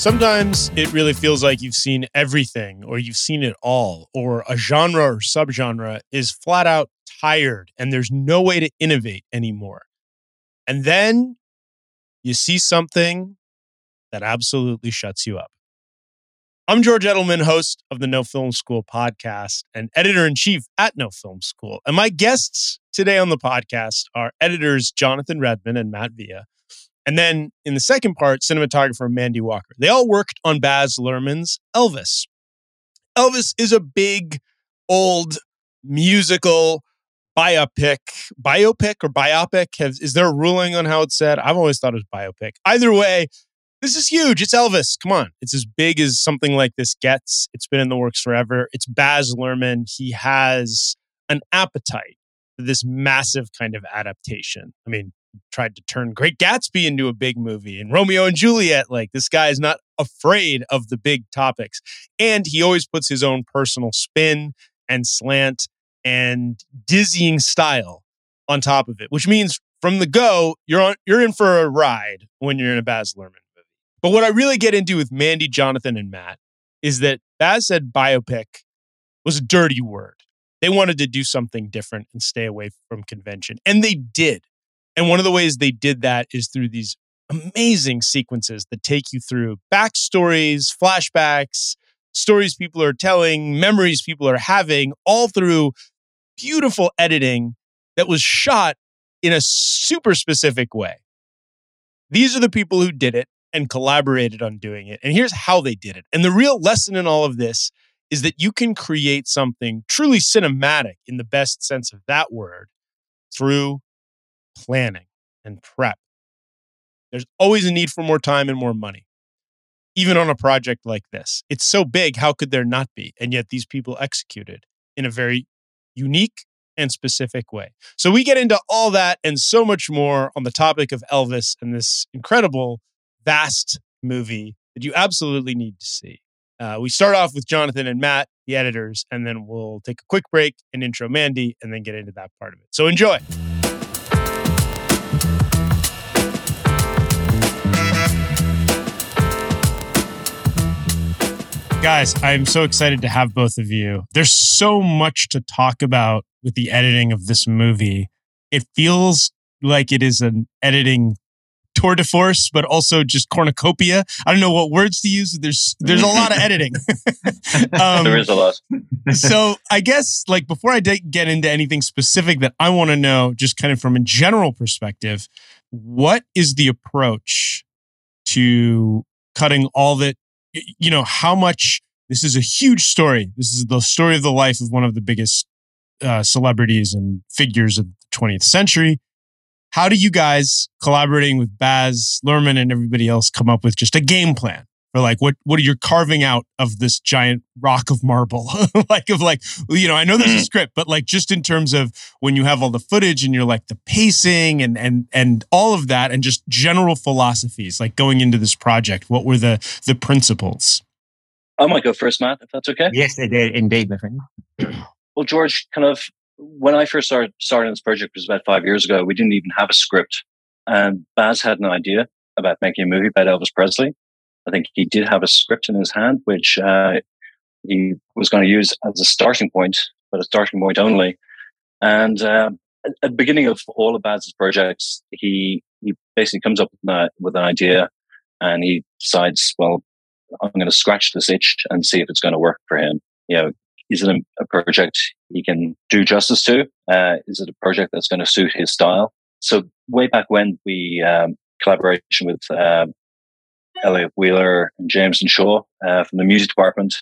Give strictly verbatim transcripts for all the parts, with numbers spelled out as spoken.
Sometimes it really feels like you've seen everything or you've seen it all, or a genre or subgenre is flat out tired and there's no way to innovate anymore. And then you see something that absolutely shuts you up. I'm George Edelman, host of the No Film School podcast and editor-in-chief at No Film School. And my guests today on the podcast are editors Jonathan Redman and Matt Villa. And then in the second part, cinematographer Mandy Walker. They all worked on Baz Luhrmann's Elvis. Elvis is a big, old, musical biopic. Biopic or biopic? Has, is there a ruling on how it's said? I've always thought it was biopic. Either way, this is huge. It's Elvis. Come on. It's as big as something like this gets. It's been in the works forever. It's Baz Luhrmann. He has an appetite for this massive kind of adaptation. I mean, tried to turn Great Gatsby into a big movie and Romeo and Juliet. Like, this guy is not afraid of the big topics. And he always puts his own personal spin and slant and dizzying style on top of it, which means from the go, you're on, you're in for a ride when you're in a Baz Luhrmann movie. But what I really get into with Mandy, Jonathan, and Matt is that Baz said biopic was a dirty word. They wanted to do something different and stay away from convention. And they did. And one of the ways they did that is through these amazing sequences that take you through backstories, flashbacks, stories people are telling, memories people are having, all through beautiful editing that was shot in a super specific way. These are the people who did it and collaborated on doing it. And here's how they did it. And the real lesson in all of this is that you can create something truly cinematic in the best sense of that word through planning and prep. There's always a need for more time and more money, even on a project like this. It's so big, how could there not be? And yet these people executed in a very unique and specific way. So we get into all that and so much more on the topic of Elvis and this incredible, vast movie that you absolutely need to see. Uh, we start off with Jonathan and Matt, the editors, and then we'll take a quick break and intro Mandy and then get into that part of it. So enjoy. Guys, I'm so excited to have both of you. There's so much to talk about with the editing of this movie. It feels like it is an editing tour de force, but also just cornucopia. I don't know what words to use. There's there's a lot of editing. um, there is a lot. So I guess, like, before I de- get into anything specific that I want to know, just kind of from a general perspective, what is the approach to cutting all that? You know, how much, this is a huge story. This is the story of the life of one of the biggest uh, celebrities and figures of the twentieth century. How do you guys, collaborating with Baz Luhrmann and everybody else, come up with just a game plan for, like, what, what are you carving out of this giant rock of marble? like, of like, you know, I know there's a script, but like, just in terms of when you have all the footage and you're like the pacing and, and, and all of that, and just general philosophies, like going into this project, what were the, the principles? I might go first, Matt, if that's okay. Yes, they did indeed, my friend. Well, George, kind of, when I first started, started this project, it was about five years ago, we didn't even have a script. And Baz had an idea about making a movie about Elvis Presley. I think he did have a script in his hand, which uh, he was going to use as a starting point, but a starting point only. And uh, at the beginning of all of Baz's projects, he he basically comes up with an, with an idea, and he decides, well, I'm going to scratch this itch and see if it's going to work for him. You know, is it a, a project he can do justice to? Uh, is it a project that's going to suit his style? So way back when, we um, collaboration with uh, Elliot Wheeler and Jameson Shaw uh, from the music department,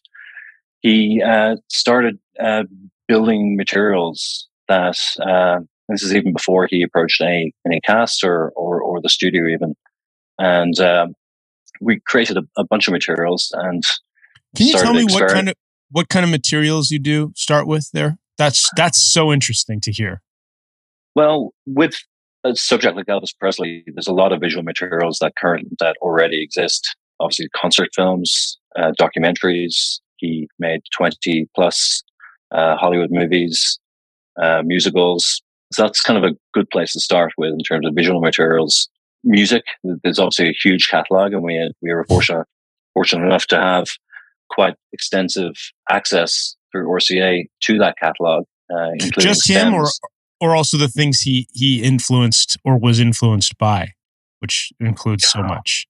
he uh, started uh, building materials that, uh, this is even before he approached any, any cast or, or, or the studio even. And um, we created a, a bunch of materials. And can you tell me what kind of what kind of materials you do start with there? That's that's so interesting to hear. Well, with a subject like Elvis Presley, there's a lot of visual materials that current that already exist. Obviously, concert films, uh, documentaries. He made twenty plus uh, Hollywood movies, uh, musicals. So that's kind of a good place to start with in terms of visual materials. Music, there's obviously a huge catalog, and we we were fortunate fortunate enough to have quite extensive access through R C A to that catalog, uh, including just him, stems. or or also the things he he influenced or was influenced by, which includes so much.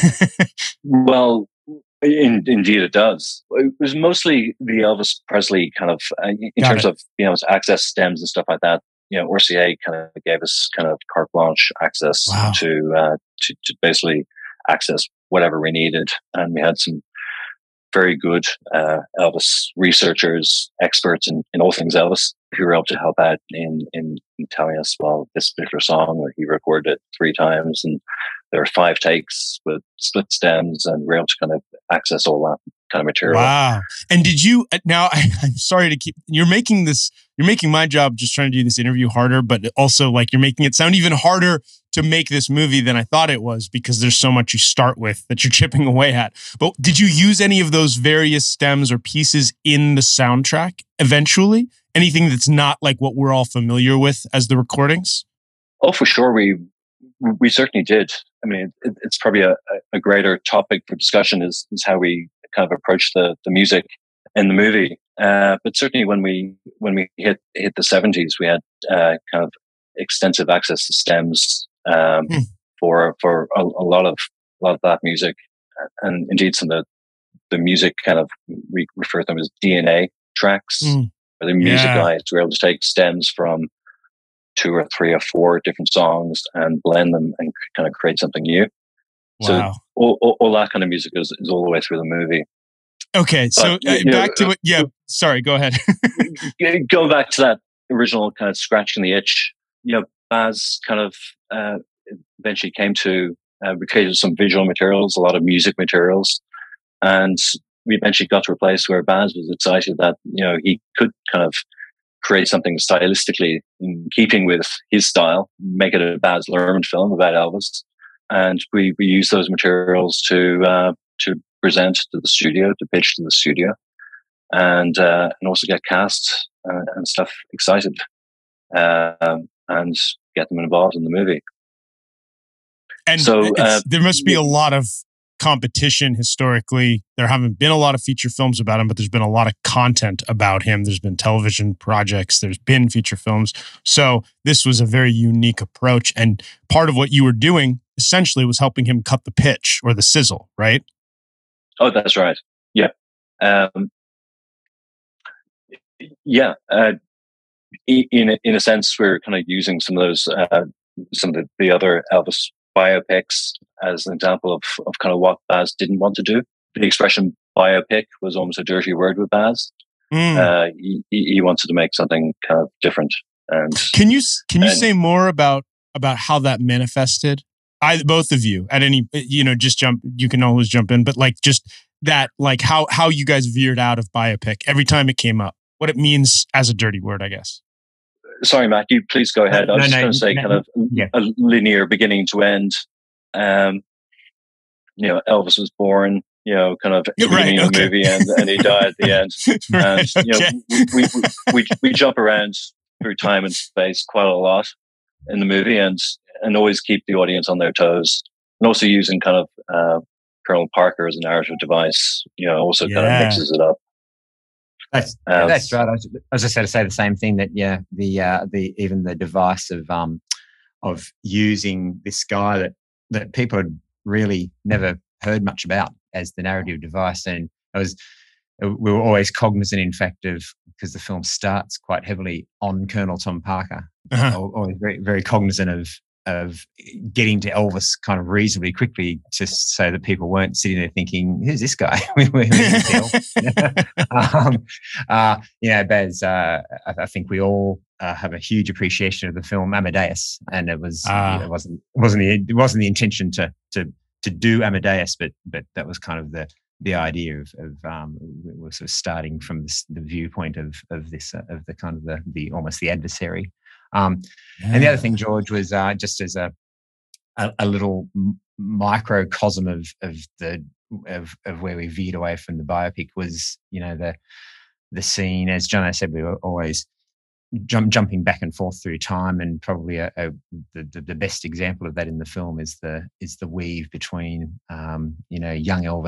Well, in, indeed, it does. It was mostly the Elvis Presley kind of, uh, in Got terms it. of you know access stems and stuff like that. You know, R C A kind of gave us kind of carte blanche access Wow. to, uh, to to basically access whatever we needed, and we had some very good uh, Elvis researchers, experts in, in all things Elvis, who were able to help out in, in, in telling us, well, this particular song, he recorded it three times, and there are five takes with split stems, and we're able to kind of access all that kind of material. Wow. And did you, now I, I'm sorry to keep, you're making this, you're making my job just trying to do this interview harder, but also like you're making it sound even harder to make this movie than I thought it was, because there's so much you start with that you're chipping away at. But did you use any of those various stems or pieces in the soundtrack eventually? Anything that's not like what we're all familiar with as the recordings? Oh, for sure. We, we certainly did. I mean, it, it's probably a, a greater topic for discussion is, is how we kind of approach the, the music in the movie. Uh, but certainly when we, when we hit, hit the seventies, we had, uh, kind of extensive access to stems, um, hmm. for, for a, a lot of, a lot of that music. And indeed some of the, the music kind of, we refer to them as D N A tracks, hmm. or the music yeah. guides. We're able to take stems from two or three or four different songs and blend them and kind of create something new. Wow. So all, all, all that kind of music is, is all the way through the movie. Okay, so but, uh, back know, to it. Yeah, sorry, go ahead. Going back to that original kind of scratching the itch, you know, Baz kind of uh, eventually came to, uh, we created some visual materials, a lot of music materials, and we eventually got to a place where Baz was excited that, you know, he could kind of create something stylistically in keeping with his style, make it a Baz Luhrmann film about Elvis. And we, we use those materials to, uh, to present to the studio, to pitch to the studio, and, uh, and also get cast uh, and stuff excited, uh, and get them involved in the movie. And so uh, there must be a lot of competition historically. There haven't been a lot of feature films about him, but there's been a lot of content about him. There's been television projects, there's been feature films. So this was a very unique approach. And part of what you were doing essentially was helping him cut the pitch or the sizzle, right? Oh, that's right. Yeah. Um, yeah. Uh, in, a, in a sense, we're kind of using some of those, uh, some of the, the other Elvis biopics as an example of, of kind of what Baz didn't want to do. The expression biopic was almost a dirty word with Baz. Mm. Uh, he, he wanted to make something kind of different. And can you can you and, say more about about how that manifested? I both of you at any you know just jump. You can always jump in, but like just that like how how you guys veered out of biopic every time it came up. What it means as a dirty word, I guess. Sorry, Matt, you please go ahead. I was no, just no, going to say no, kind of yeah. a linear beginning to end. Um, you know, Elvis was born, you know, kind of at the beginning right, of the okay. movie and, and he died at the end. And, you know, okay. we, we, we, we jump around through time and space quite a lot in the movie and, and always keep the audience on their toes. And also using kind of uh, Colonel Parker as a narrative device, you know, also yeah. kind of mixes it up. That's Um, yeah, that's right. I was, I was just going to say the same thing that yeah, the uh, the even the device of um of using this guy that that people had really never heard much about as the narrative device, and I was we were always cognizant, in fact, of because the film starts quite heavily on Colonel Tom Parker. Uh-huh. Always very very cognizant of of getting to Elvis kind of reasonably quickly, just so that people weren't sitting there thinking, "Who's this guy?" um, uh, you know, Baz, uh, I, I think we all uh, have a huge appreciation of the film Amadeus, and it was ah. you know, it wasn't it wasn't the it wasn't the intention to to to do Amadeus, but but that was kind of the the idea of, of um, we're sort of starting from this, the viewpoint of of this uh, of the kind of the the almost the adversary. Um, yeah. And the other thing, George, was uh, just as a, a a little microcosm of of the of of where we veered away from the biopic was, you know, the the scene, as John said, we were always jump, jumping back and forth through time, and probably a, a, the the best example of that in the film is the is the weave between um, you know young Elvis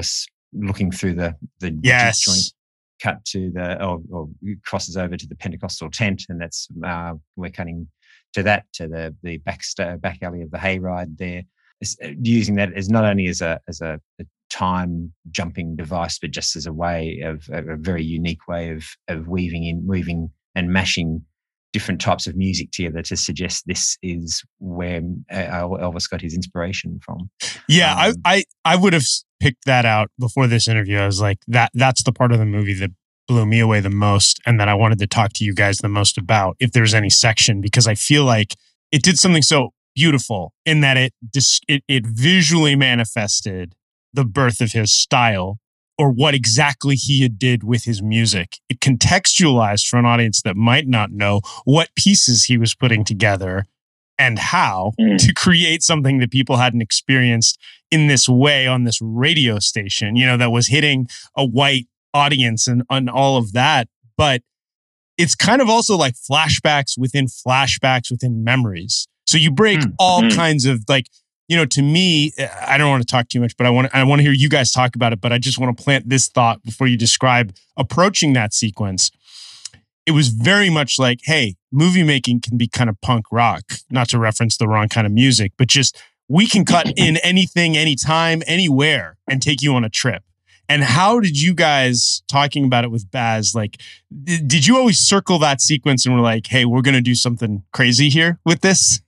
looking through the the yes. juke joint, cut to the or, or crosses over to the Pentecostal tent, and that's uh, we're cutting to that to the the back back alley of the hayride there. It's using that as not only as a as a, a time jumping device, but just as a way of a, a very unique way of of weaving in weaving and mashing different types of music together to suggest this is where Elvis got his inspiration from. Yeah, um, I, I I would have picked that out before this interview. I was like, that that's the part of the movie that blew me away the most, and that I wanted to talk to you guys the most about, if there's any section, because I feel like it did something so beautiful in that it it, it visually manifested the birth of his style, or what exactly he did with his music. It contextualized for an audience that might not know what pieces he was putting together and how mm. to create something that people hadn't experienced in this way on this radio station, you know, that was hitting a white audience and, and all of that. But it's kind of also like flashbacks within flashbacks within memories. So you break mm. all mm. kinds of, like, you know, to me, I don't want to talk too much, but I want to, I want to hear you guys talk about it. But I just want to plant this thought before you describe approaching that sequence. It was very much like, hey, movie making can be kind of punk rock, not to reference the wrong kind of music, but just we can cut in anything, anytime, anywhere, and take you on a trip. And how did you guys, talking about it with Baz, like, did, did you always circle that sequence and were like, hey, we're going to do something crazy here with this?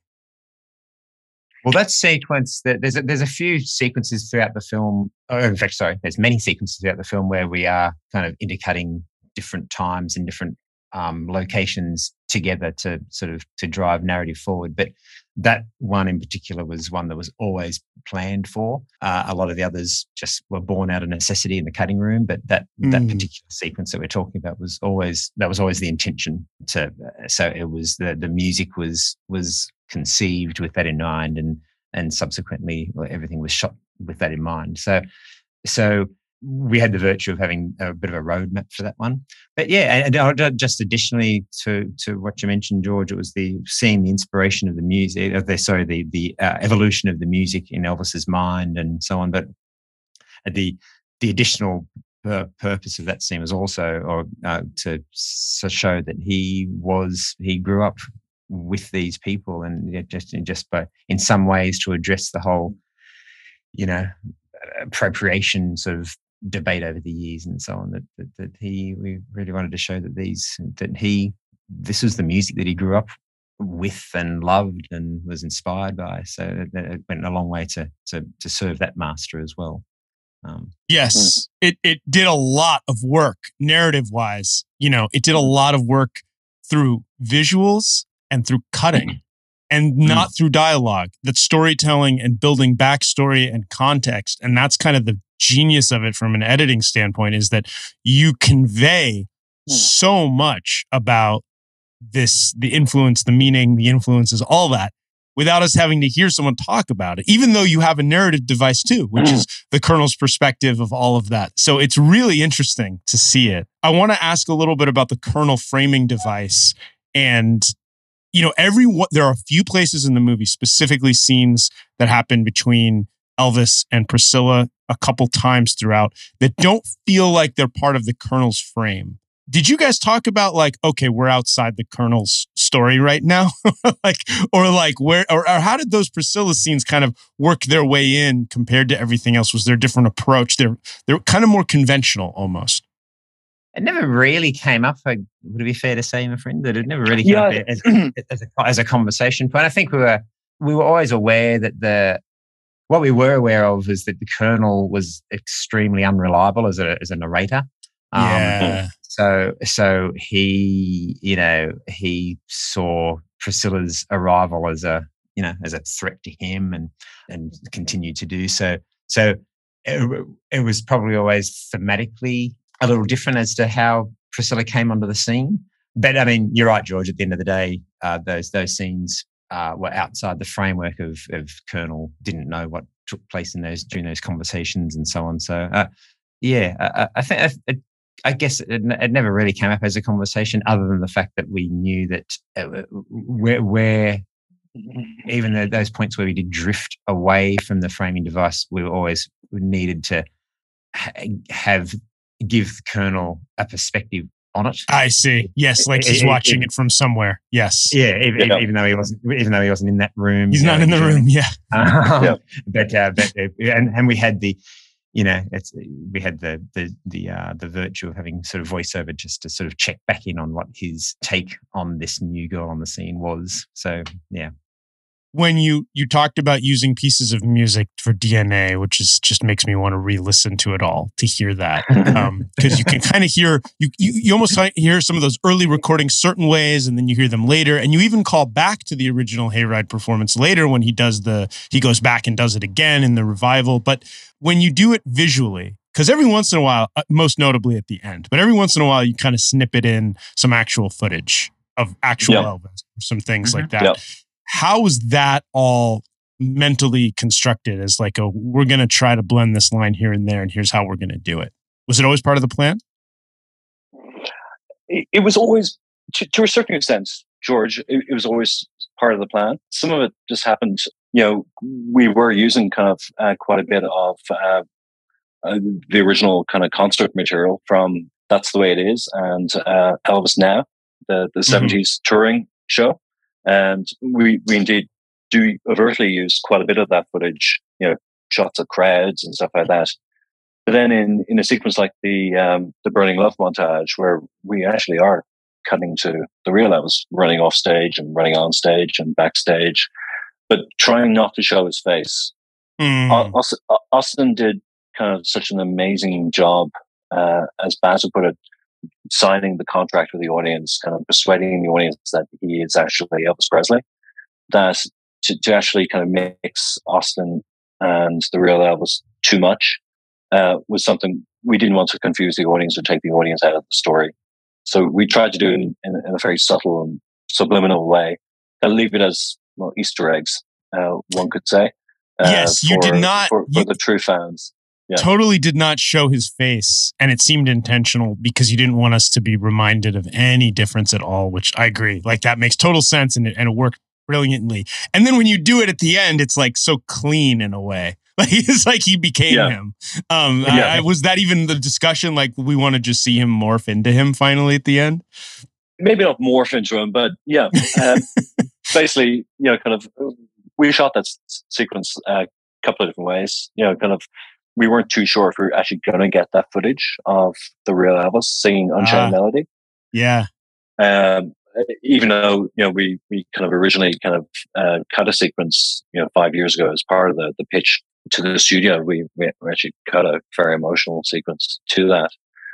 Well, that sequence, there's a, there's a few sequences throughout the film. Oh, in fact, sorry, there's many sequences throughout the film where we are kind of intercutting different times and different um, locations together to sort of to drive narrative forward. But that one in particular was one that was always planned for. Uh, a lot of the others just were born out of necessity in the cutting room. But that mm. that particular sequence that we're talking about was always that was always the intention. To uh, so it was the the music was was. conceived with that in mind, and and subsequently well, everything was shot with that in mind. So so we had the virtue of having a bit of a roadmap for that one. But yeah, and, and just additionally to to what you mentioned, George, it was the seeing the inspiration of the music, of the sorry, the the uh, evolution of the music in Elvis's mind and so on. But the the additional uh, purpose of that scene was also, or uh, to, to show that he was he grew up with these people, and just just by in some ways to address the whole, you know, appropriation sort of debate over the years and so on. That that, that he we really wanted to show that these that he this was the music that he grew up with and loved and was inspired by. So it, it went a long way to to to serve that master as well. Um, yes, it it did a lot of work narrative wise. You know, it did a lot of work through visuals and through cutting, and not mm. through dialogue. That's storytelling and building backstory and context. And that's kind of the genius of it from an editing standpoint, is that you convey mm. so much about this, the influence, the meaning, the influences, all that, without us having to hear someone talk about it, even though you have a narrative device too, which mm. is the Colonel's perspective of all of that. So it's really interesting to see it. I want to ask a little bit about the Colonel framing device. And you know, every there are a few places in the movie, specifically scenes that happen between Elvis and Priscilla a couple times throughout, that don't feel like they're part of the Colonel's frame. Did you guys talk about, like, okay, we're outside the Colonel's story right now? like, or like where, or, or how did those Priscilla scenes kind of work their way in compared to everything else? Was there a different approach? They're, they're kind of more conventional almost. It never really came up. Would it be fair to say, my friend, that it never really came yeah. up as, as, a, as a conversation point? I think we were we were always aware that the what we were aware of is that the Colonel was extremely unreliable as a as a narrator. Um, yeah. So so he you know he saw Priscilla's arrival as a you know as a threat to him, and and continued to do so. So it, it was probably always thematically a little different as to how Priscilla came onto the scene. But I mean, you're right, George, at the end of the day, uh, those those scenes uh, were outside the framework of, of Colonel, didn't know what took place in those during those conversations and so on. So uh, yeah, I, I think I, I guess it, it never really came up as a conversation, other than the fact that we knew that uh, where, where even the, those points where we did drift away from the framing device, we were always needed to have give Colonel a perspective on it. I see. Yes, like he's it, watching it, it from somewhere. Yes. Yeah, even, yeah. even though he wasn't, even though he wasn't in that room. He's not know, in the Germany. room. Yeah. Um, yeah. But, uh, but uh, and and we had the, you know, it's we had the the the uh, the virtue of having sort of voiceover just to sort of check back in on what his take on this new girl on the scene was. So yeah. When you you talked about using pieces of music for D N A, which is just makes me want to re-listen to it all to hear that, because um, you can kind of hear you, you you almost hear some of those early recordings certain ways, and then you hear them later, and you even call back to the original Hayride performance later when he does the he goes back and does it again in the revival. But when you do it visually, because every once in a while, most notably at the end, but every once in a while you kind of snip it in some actual footage of actual yeah. Elvis or some things Mm-hmm. like that. Yeah. How was that all mentally constructed as like a, we're going to try to blend this line here and there, and here's how we're going to do it? Was it always part of the plan? It, it was always, to, to a certain extent, George, it, it was always part of the plan. Some of it just happened, you know, we were using kind of uh, quite a bit of uh, uh, the original kind of concert material from That's the Way It Is and uh, Elvis Now, the, the mm-hmm. seventies touring show. And we, we indeed do overtly use quite a bit of that footage, you know, shots of crowds and stuff like that. But then in, in a sequence like the um, the Burning Love montage, where we actually are cutting to the real Elvis running off stage and running on stage and backstage, but trying not to show his face. Mm. Austin, Austin did kind of such an amazing job, uh, as Basil put it, signing the contract with the audience, kind of persuading the audience that he is actually Elvis Presley, that to, to actually kind of mix Austin and the real Elvis too much uh, was something we didn't want to confuse the audience or take the audience out of the story. So we tried to do it in, in, in a very subtle and subliminal way and leave it as well, Easter eggs, uh, one could say. Uh, yes, you for, did not. For, for you, the true fans. Yeah. Totally did not show his face, and it seemed intentional because you didn't want us to be reminded of any difference at all, which I agree. Like that makes total sense, and it, and it worked brilliantly. And then when you do it at the end, it's like so clean in a way. Like it's like he became yeah. him. Um, yeah. I, I, was that even the discussion? Like we want to just see him morph into him finally at the end? Maybe not morph into him, but yeah. Um, basically, you know, kind of, we shot that s- sequence a couple of different ways. You know, kind of, we weren't too sure if we were actually going to get that footage of the real Elvis singing Unchained uh, Melody. Yeah. Um, even though, you know, we, we kind of originally kind of uh, cut a sequence, you know, five years ago as part of the, the pitch to the studio, we, we actually cut a very emotional sequence to that.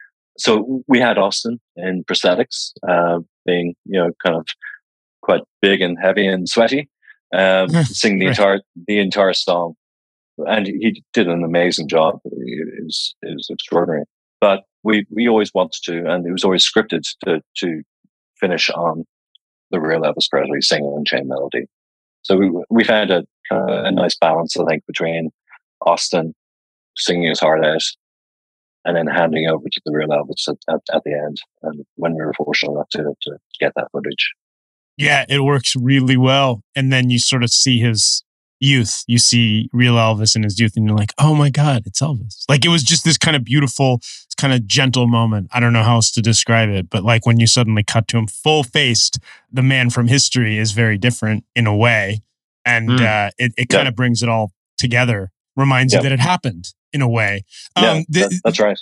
So we had Austin in prosthetics, uh, being, you know, kind of quite big and heavy and sweaty, um, singing the entire, the entire song. And he did an amazing job. It was, it was extraordinary. But we, we always wanted to, and it was always scripted to, to finish on the real Elvis Presley singing Unchained Melody. So we, we found a, uh, a nice balance, I think, between Austin singing his heart out and then handing over to the real Elvis at, at, at the end. And when we were fortunate enough to, to get that footage. Yeah, it works really well. And then you sort of see his youth. You see real Elvis in his youth and you're like, oh my God, it's Elvis. Like it was just this kind of beautiful, kind of gentle moment. I don't know how else to describe it, but like when you suddenly cut to him full faced, the man from history is very different in a way. And mm. uh, it, it kind of yeah. brings it all together, reminds yeah. you that it happened in a way. Um, yeah, th- that's right.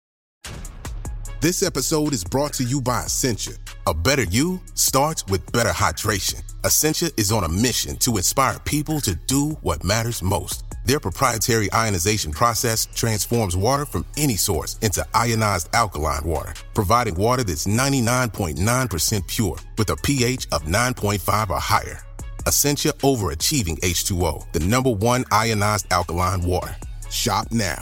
This episode is brought to you by Essentia. A better you starts with better hydration. Essentia is on a mission to inspire people to do what matters most. Their proprietary ionization process transforms water from any source into ionized alkaline water, providing water that's ninety-nine point nine percent pure with a pH of nine point five or higher. Essentia Overachieving H two O, the number one ionized alkaline water. Shop now.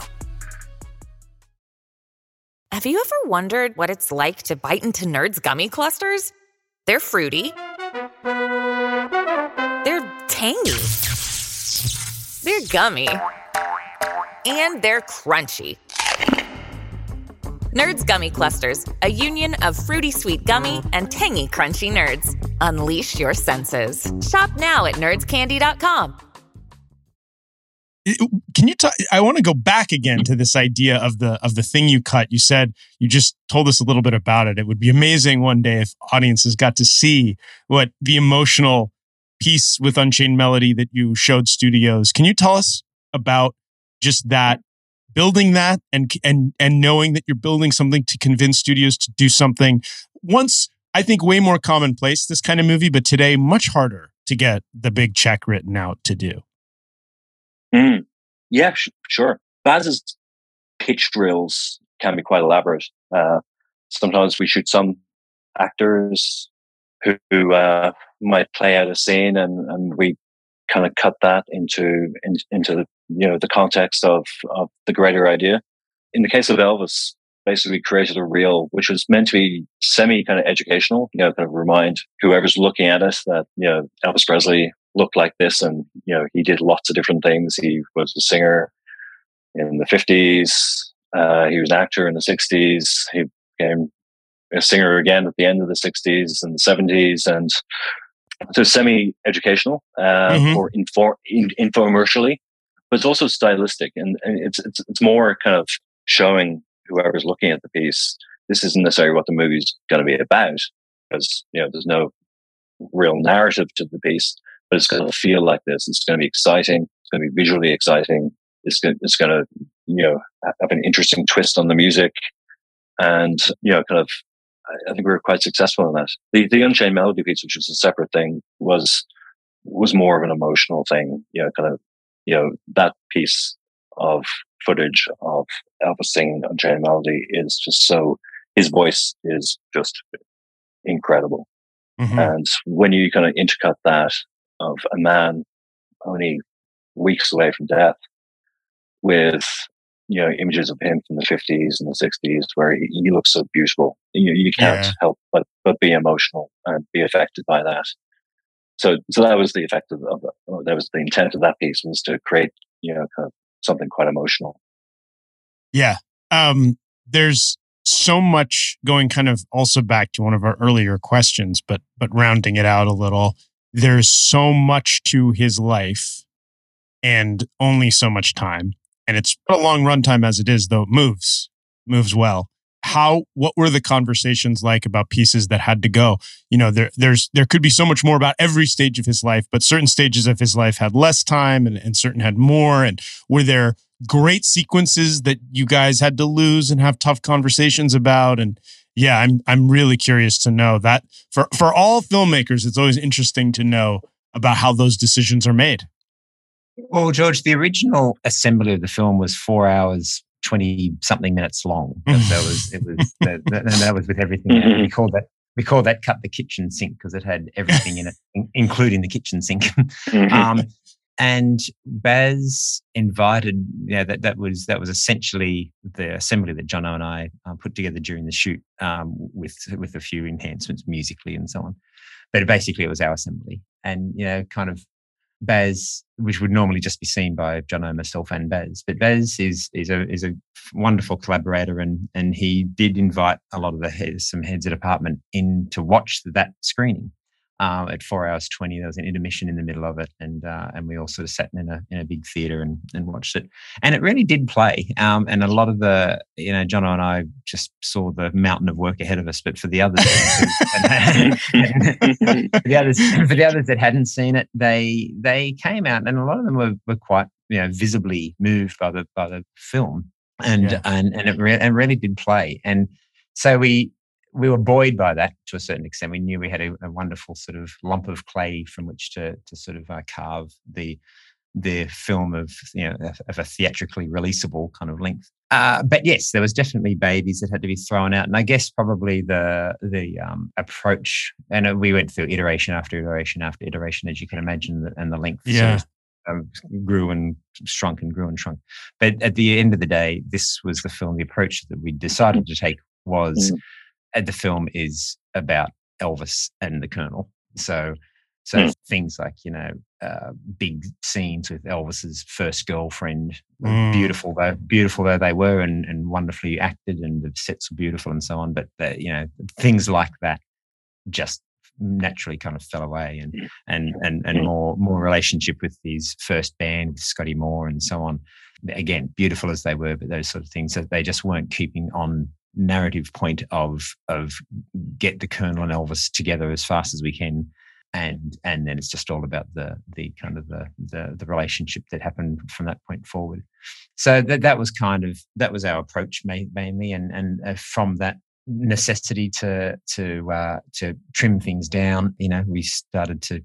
Have you ever wondered what it's like to bite into Nerds gummy clusters? They're fruity. They're tangy. They're gummy. And they're crunchy. Nerds Gummy Clusters, a union of fruity sweet gummy and tangy crunchy nerds. Unleash your senses. Shop now at nerds candy dot com. Can you talk? I want to go back again to this idea of the of the thing you cut. You said you just told us a little bit about it. It would be amazing one day if audiences got to see what the emotional piece with Unchained Melody that you showed studios. Can you tell us about just that, building that, and and and knowing that you're building something to convince studios to do something once, I think, way more commonplace, this kind of movie, but today much harder to get the big check written out to do? Mm. Yeah, sh- sure. Baz's pitch drills can be quite elaborate. Uh, sometimes we shoot some actors who, who uh, might play out a scene, and, and we kind of cut that into in, into the, you know, the context of of the greater idea. In the case of Elvis, basically created a reel which was meant to be semi kind of educational, you know, kind of remind whoever's looking at it that, you know, Elvis Presley looked like this, and, you know, he did lots of different things. He was a singer in the fifties. Uh, he was an actor in the sixties. He became a singer again at the end of the sixties and the seventies. And so semi-educational uh, mm-hmm. or info, in, infomercially, but it's also stylistic. And, and it's, it's, it's more kind of showing whoever's looking at the piece, this isn't necessarily what the movie's going to be about, because, you know, there's no real narrative to the piece, but it's going to feel like this. It's going to be exciting. It's going to be visually exciting. It's going, it's going to, you know, have an interesting twist on the music. And, you know, kind of, I think we were quite successful in that. The, the Unchained Melody piece, which was a separate thing, was, was more of an emotional thing, you know, kind of, you know, that piece of footage of Elvis singing Unchained Melody is just so, his voice is just incredible. Mm-hmm. And when you kind of intercut that of a man only weeks away from death with, you know, images of him from the fifties and the sixties where he, he looks so beautiful, you, you can't yeah. help but, but be emotional and be affected by that. So, so that was the effect of, of that was the intent of that piece, was to create, you know, kind of something quite emotional. Yeah. Um, there's so much going kind of also back to one of our earlier questions, but, but rounding it out a little, there's so much to his life and only so much time. And it's a long runtime as it is, though it moves, moves well. How, what were the conversations like about pieces that had to go? You know, there, there's, there could be so much more about every stage of his life, but certain stages of his life had less time and, and certain had more. And were there great sequences that you guys had to lose and have tough conversations about? And yeah, I'm, I'm really curious to know that for, for all filmmakers, it's always interesting to know about how those decisions are made. Well, George, the original assembly of the film was four hours, twenty something minutes long. That was it was that, that, that was with everything. Mm-hmm. We called that we called that cut the kitchen sink because it had everything in it, in, including the kitchen sink. Mm-hmm. um, and Baz invited. Yeah, that that was that was essentially the assembly that Jono and I uh, put together during the shoot, um, with with a few enhancements musically and so on. But basically, it was our assembly, and you know, kind of. Baz, which would normally just be seen by Jono, myself, and Baz, but Baz is is a is a wonderful collaborator, and and he did invite a lot of the heads, some heads of department in to watch that screening. Uh, at four hours twenty, there was an intermission in the middle of it, and uh, and we all sort of sat in a in a big theatre and, and watched it, and it really did play. Um, and a lot of the, you know, Jono and I just saw the mountain of work ahead of us, but for the others, for the others, for the others that hadn't seen it, they they came out, and a lot of them were were quite, you know, visibly moved by the by the film, and yeah. and and it re- and really did play, and so we. We were buoyed by that to a certain extent. We knew we had a, a wonderful sort of lump of clay from which to to sort of uh, carve the the film of, you know, of a theatrically releasable kind of length. Uh, but yes, there was definitely babies that had to be thrown out, and I guess probably the the um, approach. And we went through iteration after iteration after iteration, as you can imagine, and the length yeah. sort of, um, grew and shrunk and grew and shrunk. But at the end of the day, this was the film. The approach that we decided to take was. Mm. The film is about Elvis and the Colonel. So, so mm. things like, you know, uh, big scenes with Elvis's first girlfriend, mm. beautiful though, beautiful though they were, and, and wonderfully acted, and the sets were beautiful and so on. But the, you know, things like that just naturally kind of fell away, and and and and more more relationship with his first band, with Scotty Moore and so on. Again, beautiful as they were, but those sort of things that they just weren't keeping on narrative point of of get the Colonel and Elvis together as fast as we can. And and then it's just all about the the kind of the the, the relationship that happened from that point forward. So that that was kind of that was our approach mainly, and and uh, from that necessity to to uh, to trim things down, you know, we started to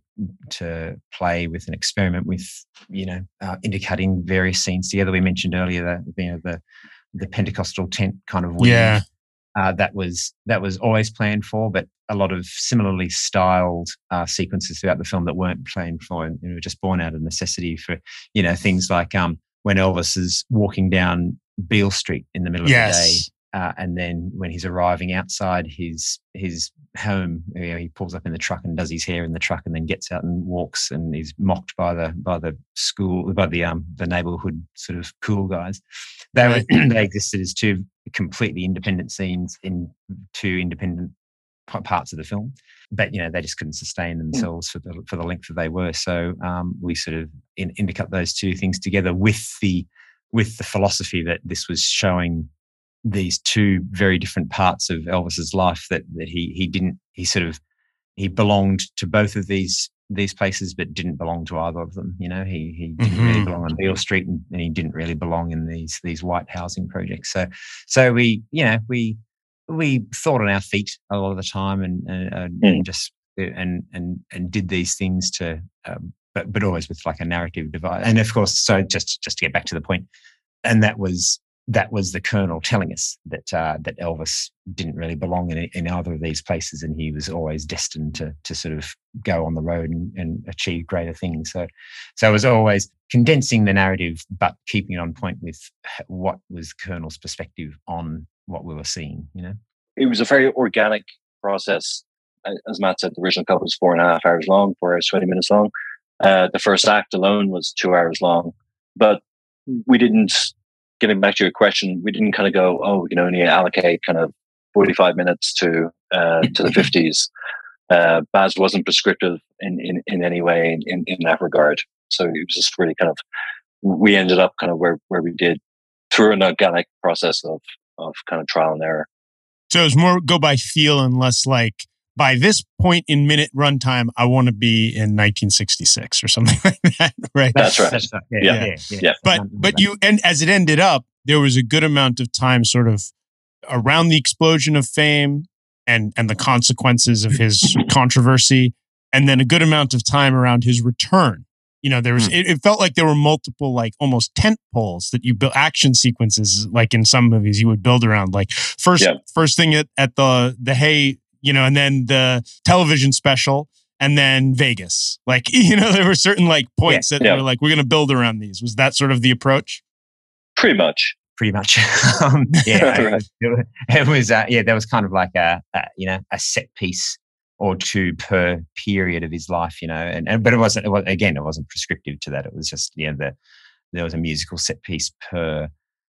to play with an experiment with you know uh, intercutting various scenes together. We mentioned earlier that you know the the Pentecostal tent kind of weave. Yeah. Uh, that was that was always planned for, but a lot of similarly styled uh, sequences throughout the film that weren't planned for, and you know, just born out of necessity for you know things like um, when Elvis is walking down Beale Street in the middle yes. of the day, uh, and then when he's arriving outside his his home, you know, he pulls up in the truck and does his hair in the truck, and then gets out and walks, and he's mocked by the by the school by the um the neighborhood sort of cool guys. They Right. were, they existed as two completely independent scenes in two independent p- parts of the film, but you know they just couldn't sustain themselves for the for the length that they were. So um, we sort of in, intercut those two things together with the with the philosophy that this was showing these two very different parts of Elvis's life, that that he he didn't he sort of he belonged to both of these these places, but didn't belong to either of them. You know, he he didn't Mhm. really belong on Beale Street, and, and he didn't really belong in these these white housing projects. So, so we, you know, we we thought on our feet a lot of the time, and and, uh, Mm. and just and and and did these things to, um, but but always with like a narrative divide. And of course, so just just to get back to the point, and that was. That was the Colonel telling us that uh, that Elvis didn't really belong in, in either of these places, and he was always destined to to sort of go on the road and, and achieve greater things. So, so it was always condensing the narrative, but keeping it on point with what was Colonel's perspective on what we were seeing. You know, It was a very organic process. Uh, As Matt said, the original cut was four and a half hours long, four hours, twenty minutes long. Uh, the first act alone was two hours long, but we didn't. Getting back to your question, we didn't kind of go, oh, you know, we need to allocate kind of forty-five minutes to uh, to the fifties. Uh, Baz wasn't prescriptive in, in, in any way in, in that regard. So it was just really kind of, we ended up kind of where, where we did through an organic process of, of kind of trial and error. So it was more go by feel and less like, by this point in minute runtime, I want to be in nineteen sixty-six or something like that, right? That's right. That's right. Yeah. Yeah, yeah, yeah. Yeah. But but you and as it ended up, there was a good amount of time sort of around the explosion of fame and and the consequences of his controversy, and then a good amount of time around his return. You know, there was Hmm. it, it felt like there were multiple like almost tent poles that you build action sequences like in some movies you would build around. Like first Yeah. first thing at, at the the hay, you know, and then the television special, and then Vegas. Like, you know, there were certain like points that Yeah. were like, we're going to build around these. Was that sort of the approach? Pretty much. Pretty much. um, yeah, it Right. was, it was uh, yeah, there was kind of like a, a you know a set piece or two per period of his life, you know, and, and but it wasn't. It was, again, it wasn't prescriptive to that. It was just you know the there was a musical set piece per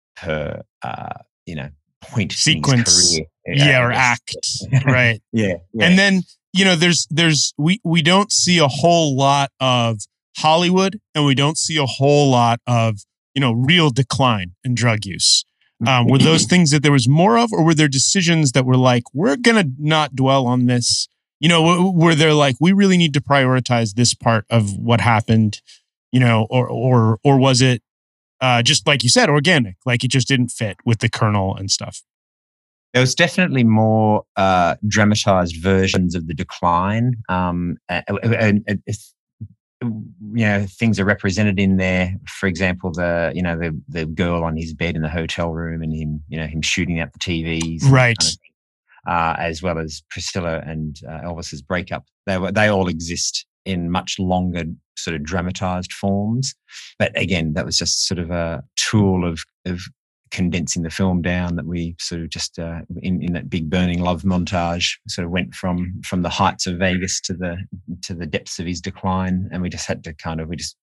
per uh, you know point Sequence. in his career. Yeah, I or guess. act. Right. Yeah, yeah. And then, you know, there's there's we we don't see a whole lot of Hollywood, and we don't see a whole lot of, you know, real decline in drug use. Um, were those things that there was more of, or were there decisions that were like, we're going to not dwell on this? You know, w- were there like, we really need to prioritize this part of what happened, you know, or or or was it uh, just like you said, organic, like it just didn't fit with the Colonel and stuff? There was definitely more uh, dramatized versions of the decline, um, and, and, and it's, you know, things are represented in there. For example, the you know the the girl on his bed in the hotel room, and him you know him shooting out the T Vs, and that Right. kind of thing. Uh, as well as Priscilla and uh, Elvis's breakup. They were they all exist in much longer sort of dramatized forms. But again, that was just sort of a tool of of condensing the film down, that we sort of just uh, in, in that big burning love montage sort of went from from the heights of Vegas to the to the depths of his decline, and we just had to kind of we just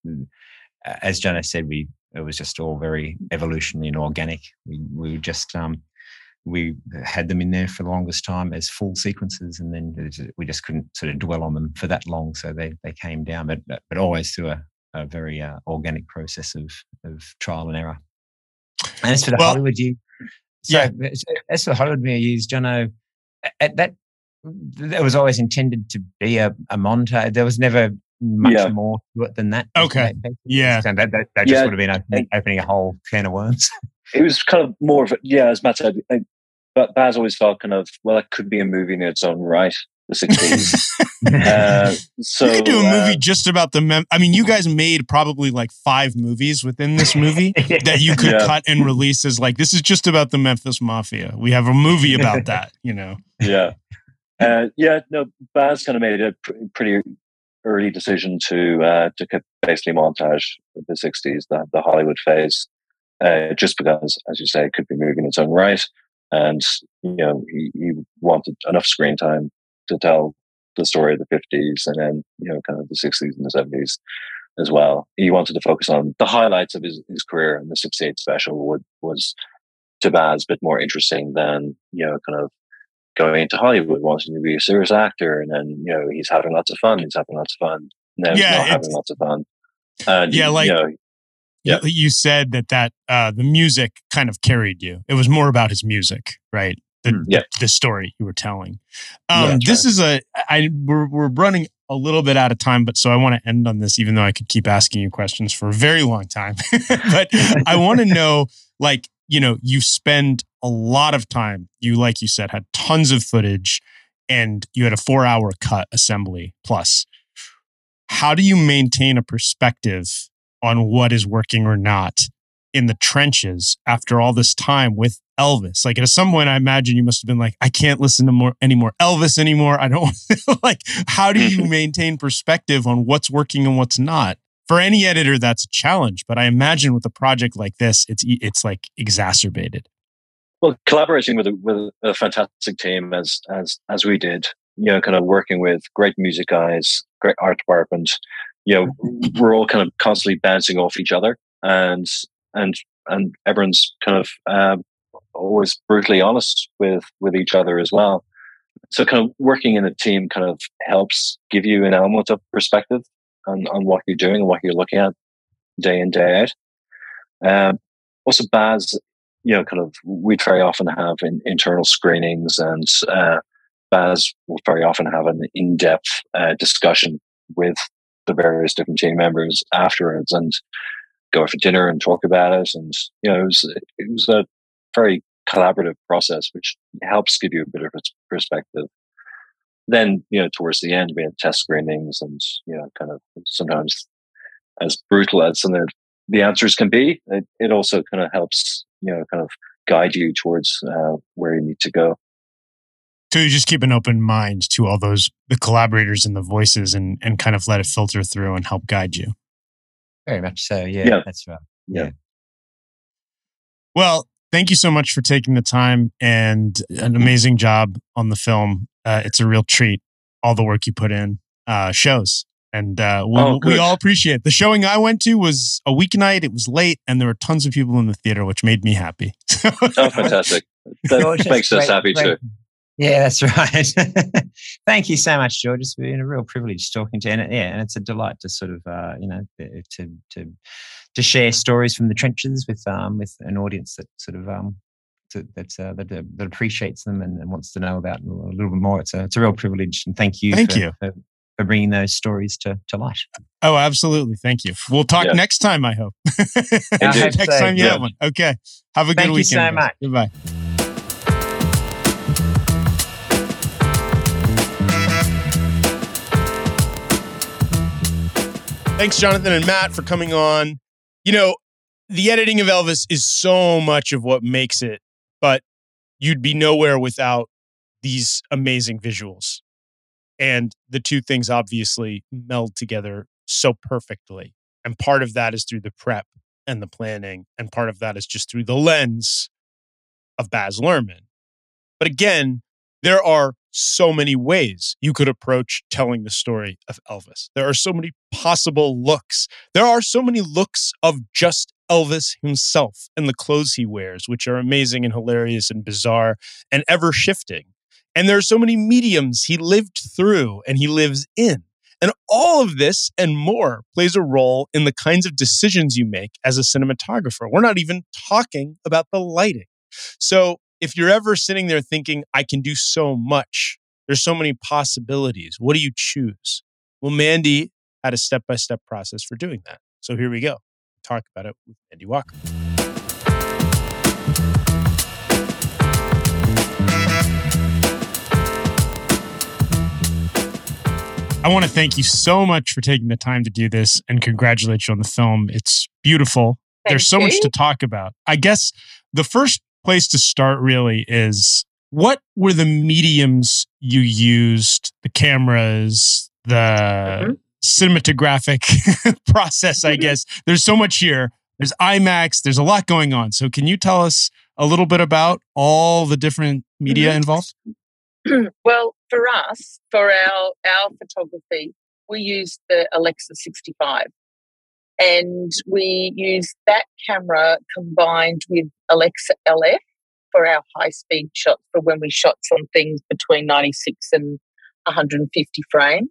as Jono said, we it was just all very evolutionary and organic. We we just um we had them in there for the longest time as full sequences, and then we just couldn't sort of dwell on them for that long, so they they came down, but but always through a, a very uh, organic process of of trial and error. And as for the well, Hollywood you, so yeah. as for the Hollywood you used, Jono, at that that was always intended to be a, a montage. There was never much yeah. more to it than that. Okay, yeah, so that, that, that just yeah. would have been opening, opening a whole can of worms. It was kind of more of a, yeah, as Matt said, I, but Baz always felt kind of, well, it could be a movie in its own right, the sixties. uh, so, you could do a movie uh, just about the, mem- I mean, you guys made probably like five movies within this movie that you could yeah. cut and release as like, this is just about the Memphis Mafia. We have a movie about that, you know? Yeah. Uh, yeah, no, Baz kind of made a pr- pretty early decision to uh, to basically montage the sixties, the, the Hollywood phase. Uh, just because, as you say, it could be moving in its own right, and you know he, he wanted enough screen time to tell the story of the fifties, and then you know kind of the sixties and the seventies as well. He wanted to focus on the highlights of his, his career, and the sixty-eight special would, was to Baz a bit more interesting than you know kind of going into Hollywood, wanting to be a serious actor, and then you know he's having lots of fun. He's having lots of fun. No, he's yeah, not having lots of fun. And, yeah, like. You know, Yeah. You said that that uh, the music kind of carried you. It was more about his music, right? The, yeah. the, the story you were telling. Um, yeah, this right. is a. I we're we're running a little bit out of time, but so I want to end on this, even though I could keep asking you questions for a very long time. But I want to know, like, you know, you spend a lot of time. You, like you said, had tons of footage, and you had a four-hour cut assembly plus. How do you maintain a perspective on what is working or not in the trenches after all this time with Elvis? Like at some point, I imagine you must have been like, I can't listen to more any more Elvis anymore. I don't like, how do you maintain perspective on what's working and what's not? For any editor, that's a challenge, but I imagine with a project like this, it's, it's like exacerbated. Well, collaborating with a, with a fantastic team as, as, as we did, you know, kind of working with great music guys, great art department, you know, we're all kind of constantly bouncing off each other, and and and everyone's kind of uh, always brutally honest with with each other as well. So, kind of working in a team kind of helps give you an element of perspective on, on what you're doing and what you're looking at day in, day out. Um, also, Baz, you know, kind of we very often have in, internal screenings, and uh, Baz will very often have an in-depth uh, discussion with the various different team members afterwards, and go for dinner and talk about it. And you know, it was it was a very collaborative process, which helps give you a bit of perspective. Then you know, towards the end, we had test screenings, and you know, kind of sometimes as brutal as some of the answers can be, it, it also kind of helps you know, kind of guide you towards uh, where you need to go. So you just keep an open mind to all those, the collaborators and the voices, and, and kind of let it filter through and help guide you. Very much so. Yeah, yeah. That's right. Yeah. yeah. Well, thank you so much for taking the time, and an amazing job on the film. Uh, it's a real treat. All the work you put in uh, shows. And uh, we, oh, we all appreciate it. The showing I went to was a weeknight. It was late, and there were tons of people in the theater, which made me happy. Oh, fantastic. That makes us happy great. too. Yeah, that's right. Thank you so much, George. It's been a real privilege talking to you. And yeah, and it's a delight to sort of, uh, you know, to to to share stories from the trenches with um with an audience that sort of um to, that's uh, that, that appreciates them and, and wants to know about them a little bit more. It's a it's a real privilege, and thank you. Thank for, you. For, for bringing those stories to, to light. Oh, absolutely. Thank you. We'll talk yeah. next time, I hope. I hope next so. time you yeah. have one. Okay. Have a good Thank weekend. You so guys. much. Goodbye. Thanks, Jonathan and Matt, for coming on. You know, the editing of Elvis is so much of what makes it, but you'd be nowhere without these amazing visuals. And the two things obviously meld together so perfectly. And part of that is through the prep and the planning. And part of that is just through the lens of Baz Luhrmann. But again, there are so many ways you could approach telling the story of Elvis. There are so many possible looks. There are so many looks of just Elvis himself and the clothes he wears, which are amazing and hilarious and bizarre and ever shifting. And there are so many mediums he lived through and he lives in. And all of this and more plays a role in the kinds of decisions you make as a cinematographer. We're not even talking about the lighting. So if you're ever sitting there thinking, I can do so much, there's so many possibilities, what do you choose? Well, Mandy had a step-by-step process for doing that. So here we go. Talk about it with Mandy Walker. I want to thank you so much for taking the time to do this and congratulate you on the film. It's beautiful. Thank There's so you. much to talk about. I guess the first place to start really is, what were the mediums you used, the cameras, the mm-hmm. cinematographic process, I guess? There's so much here. There's IMAX. There's a lot going on. So can you tell us a little bit about all the different media mm-hmm. involved? Well, for us, for our, our photography, we use the Alexa sixty-five. And we use that camera combined with Alexa L F for our high-speed shots, for when we shot some things between ninety-six and one hundred fifty frames.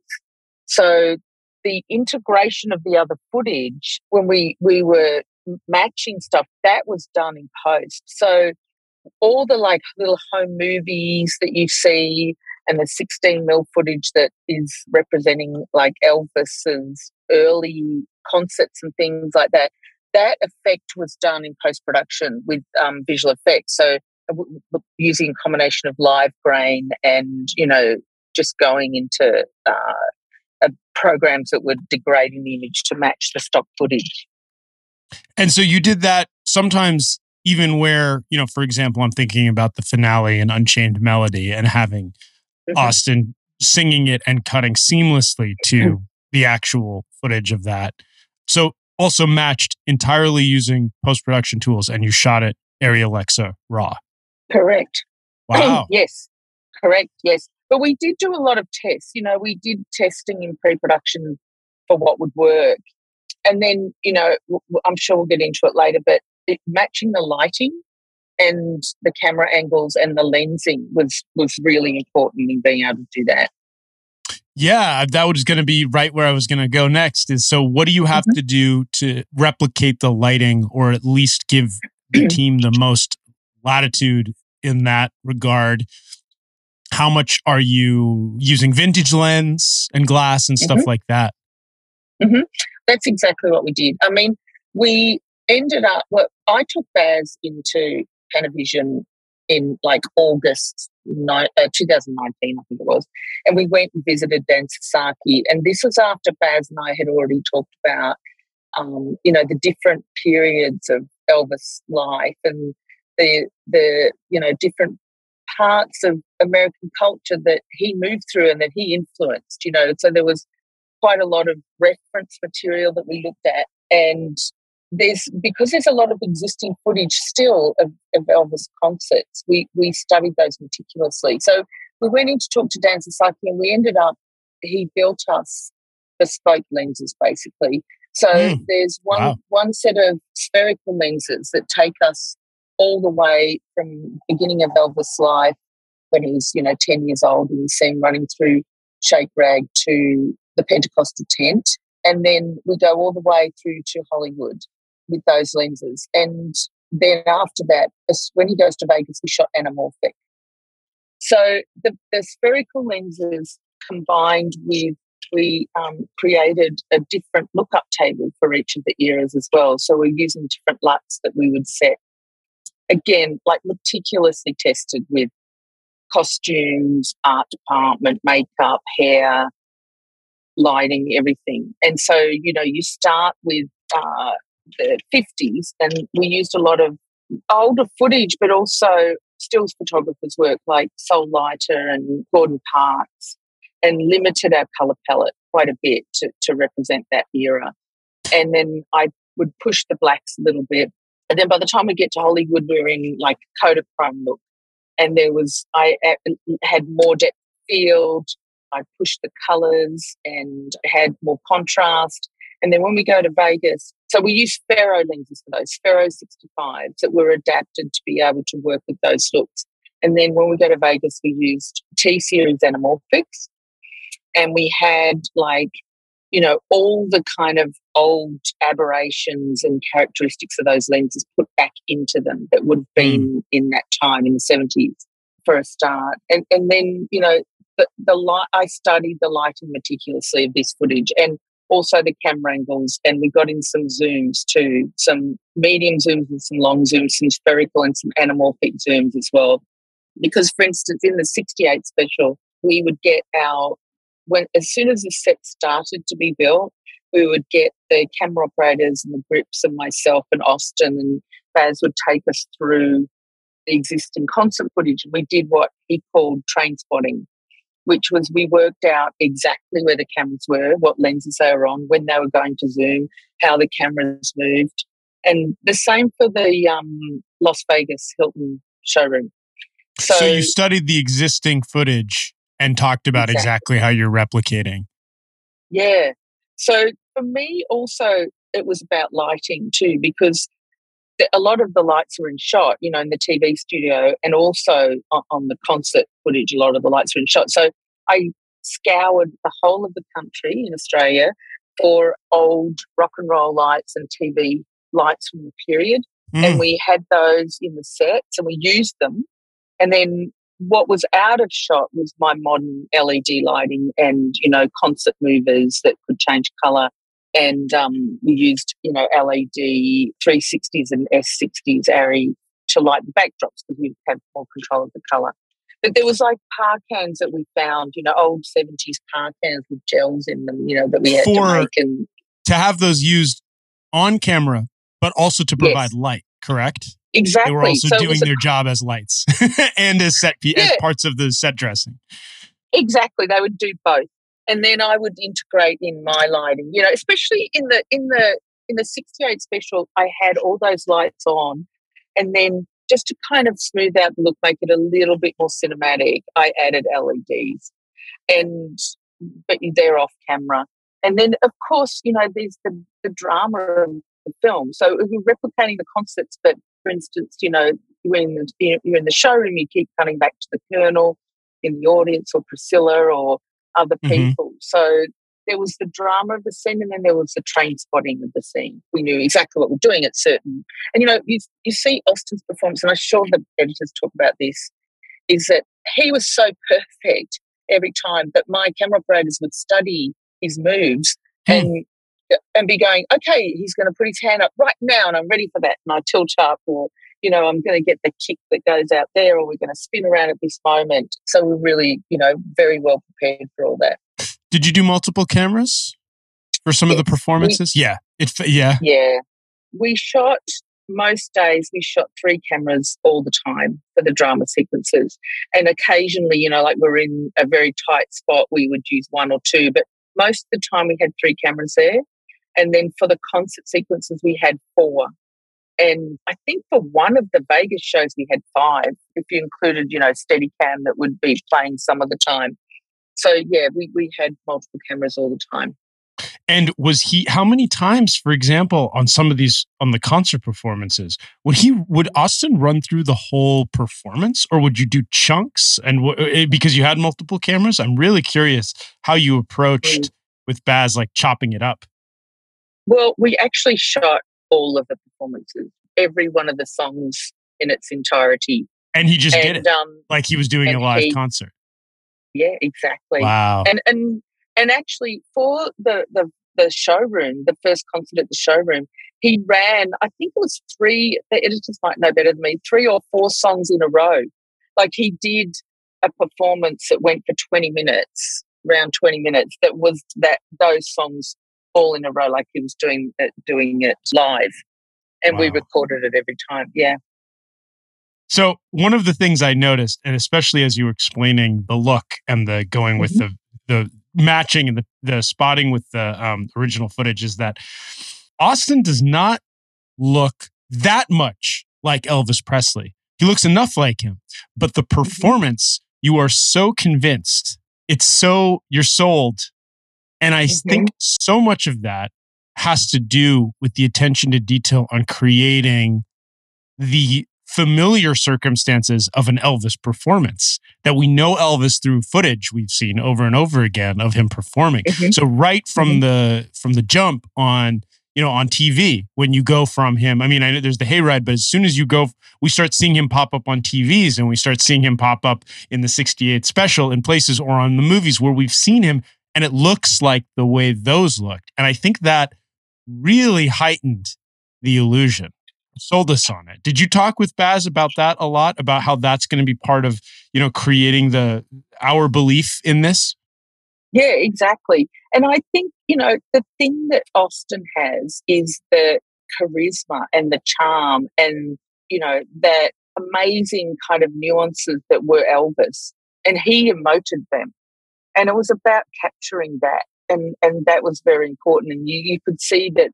So the integration of the other footage, when we, we were matching stuff, that was done in post. So all the like little home movies that you see and the sixteen mil footage that is representing like Elvis's early concerts and things like that, that effect was done in post-production with um, visual effects. So w- w- using a combination of live grain and, you know, just going into uh, uh, programs that were degrading the image to match the stock footage. And so you did that sometimes even where, you know, for example, I'm thinking about the finale in Unchained Melody and having mm-hmm. Austin singing it and cutting seamlessly to the actual footage of that. So also matched entirely using post-production tools, and you shot it Arri Alexa RAW. Correct. Wow. Yes, correct, yes. But we did do a lot of tests. You know, we did testing in pre-production for what would work. And then, you know, I'm sure we'll get into it later, but it, matching the lighting and the camera angles and the lensing was was really important in being able to do that. Yeah, that was going to be right where I was going to go next. Is so what do you have mm-hmm. to do to replicate the lighting, or at least give the team the most latitude in that regard? How much are you using vintage lens and glass and stuff mm-hmm. like that? Mm-hmm. That's exactly what we did. I mean, we ended up, well, I took Baz into Panavision in like August uh, twenty nineteen, I think it was. And we went and visited Dan Sasaki. And this was after Baz and I had already talked about, um, you know, the different periods of Elvis' life and the, the, you know, different parts of American culture that he moved through and that he influenced, you know. So there was quite a lot of reference material that we looked at. And there's, because there's a lot of existing footage still of, of Elvis concerts, we we studied those meticulously. So we went in to talk to Dan Sasaki, and we ended up, he built us bespoke lenses, basically. So mm. there's one wow. one set of spherical lenses that take us all the way from the beginning of Elvis' life, when he was, you know, ten years old, and you see him running through Shake Rag to the Pentecostal tent. And then we go all the way through to Hollywood with those lenses. And then after that, when he goes to Vegas, we shot anamorphic. So the, the spherical lenses combined with, we um, created a different lookup table for each of the eras as well. So we're using different L U Ts that we would set. Again, like meticulously tested with costumes, art department, makeup, hair, lighting, everything. And so, you know, you start with uh, the fifties, and we used a lot of older footage, but also stills photographers' work like Sol Leiter and Gordon Parks, and limited our colour palette quite a bit to, to represent that era. And then I would push the blacks a little bit. And then by the time we get to Hollywood, we're in like Kodachrome look. And there was, I had more depth of field, I pushed the colours and had more contrast. And then when we go to Vegas, So we used Faro lenses for those, Faro sixty-fives that were adapted to be able to work with those looks. And then when we go to Vegas, we used T-series anamorphics, and we had like, you know, all the kind of old aberrations and characteristics of those lenses put back into them that would have been mm. in that time in the seventies for a start. And and then, you know, the, the light, I studied the lighting meticulously of this footage and also the camera angles, and we got in some zooms too, some medium zooms and some long zooms, some spherical and some anamorphic zooms as well. Because, for instance, in the sixty-eight special, we would get our, when as soon as the set started to be built, we would get the camera operators and the grips and myself and Austin and Baz would take us through the existing concert footage. And we did what he called train spotting, which was we worked out exactly where the cameras were, what lenses they were on, when they were going to zoom, how the cameras moved. And the same for the um, Las Vegas Hilton showroom. So, so you studied the existing footage and talked about exactly. exactly how you're replicating. Yeah. So for me also, it was about lighting too, because the, a lot of the lights were in shot, you know, in the T V studio, and also on, on the concert footage, a lot of the lights were in shot. So I scoured the whole of the country in Australia for old rock and roll lights and T V lights from the period. Mm. And we had those in the sets and we used them. And then what was out of shot was my modern L E D lighting and, you know, concert movers that could change colour. And um, we used, you know, L E D three sixties and S sixties Arri to light the backdrops because we had more control of the colour. But there was like par cans that we found, you know, old seventies par cans with gels in them, you know, that we had For, to make. And to have those used on camera, but also to provide yes. light, correct? Exactly. They were also so doing their a, job as lights and as set yeah. as parts of the set dressing. Exactly. They would do both. And then I would integrate in my lighting, you know, especially in the in the in the sixty-eight special, I had all those lights on, and then just to kind of smooth out the look, make it a little bit more cinematic, I added L E Ds. And but they're off camera. And then of course, you know, there's the, the drama of the film. So we're replicating the concerts, but for instance, you know, when you're in the showroom, you keep cutting back to the Colonel in the audience or Priscilla or other people. Mm-hmm. So there was the drama of the scene, and then there was the train spotting of the scene. We knew exactly what we're doing at certain. And, you know, you, you see Austin's performance, and I'm sure the editors talk about this, is that he was so perfect every time that my camera operators would study his moves mm. and and be going, okay, he's going to put his hand up right now and I'm ready for that. And I tilt up, or, you know, I'm going to get the kick that goes out there, or we're going to spin around at this moment. So we're really, you know, very well prepared for all that. Did you do multiple cameras for some yes, of the performances? We, yeah. It, yeah. Yeah. We shot, most days we shot three cameras all the time for the drama sequences. And occasionally, you know, like we're in a very tight spot, we would use one or two. But most of the time we had three cameras there. And then for the concert sequences, we had four. And I think for one of the Vegas shows, we had five, if you included, you know, Steadicam that would be playing some of the time. So, yeah, we, we had multiple cameras all the time. And was he, how many times, for example, on some of these, on the concert performances, would he, would Austin run through the whole performance, or would you do chunks? And w- because you had multiple cameras, I'm really curious how you approached mm. with Baz, like chopping it up. Well, we actually shot all of the performances, every one of the songs in its entirety. And he just and, did it um, like he was doing a live he, concert. Yeah, exactly. Wow. And and and actually for the, the, the showroom, the first concert at the showroom, he ran, I think it was three, the editors might know better than me, three or four songs in a row. Like he did a performance that went for twenty minutes, around twenty minutes, that was that those songs all in a row, like he was doing it, doing it live. And wow. we recorded it every time. Yeah. So one of the things I noticed, and especially as you were explaining the look and the going with mm-hmm. the, the matching and the, the spotting with the um, original footage, is that Austin does not look that much like Elvis Presley. He looks enough like him, but the performance, mm-hmm. you are so convinced, it's so, you're sold. And I mm-hmm. think so much of that has to do with the attention to detail on creating the familiar circumstances of an Elvis performance, that we know Elvis through footage we've seen over and over again of him performing. Mm-hmm. So right from mm-hmm. the from the jump on, you know, on T V, when you go from him, I mean, I know there's the hayride, but as soon as you go, we start seeing him pop up on T Vs, and we start seeing him pop up in the sixty-eight special in places, or on the movies where we've seen him, and it looks like the way those looked. And I think that really heightened the illusion, sold us on it. Did you talk with Baz about that a lot, about how that's going to be part of, you know, creating the our belief in this? Yeah, exactly. And I think, you know, the thing that Austin has is the charisma and the charm and, you know, that amazing kind of nuances that were Elvis, and he emoted them. And it was about capturing that. And, and that was very important. And you, you could see that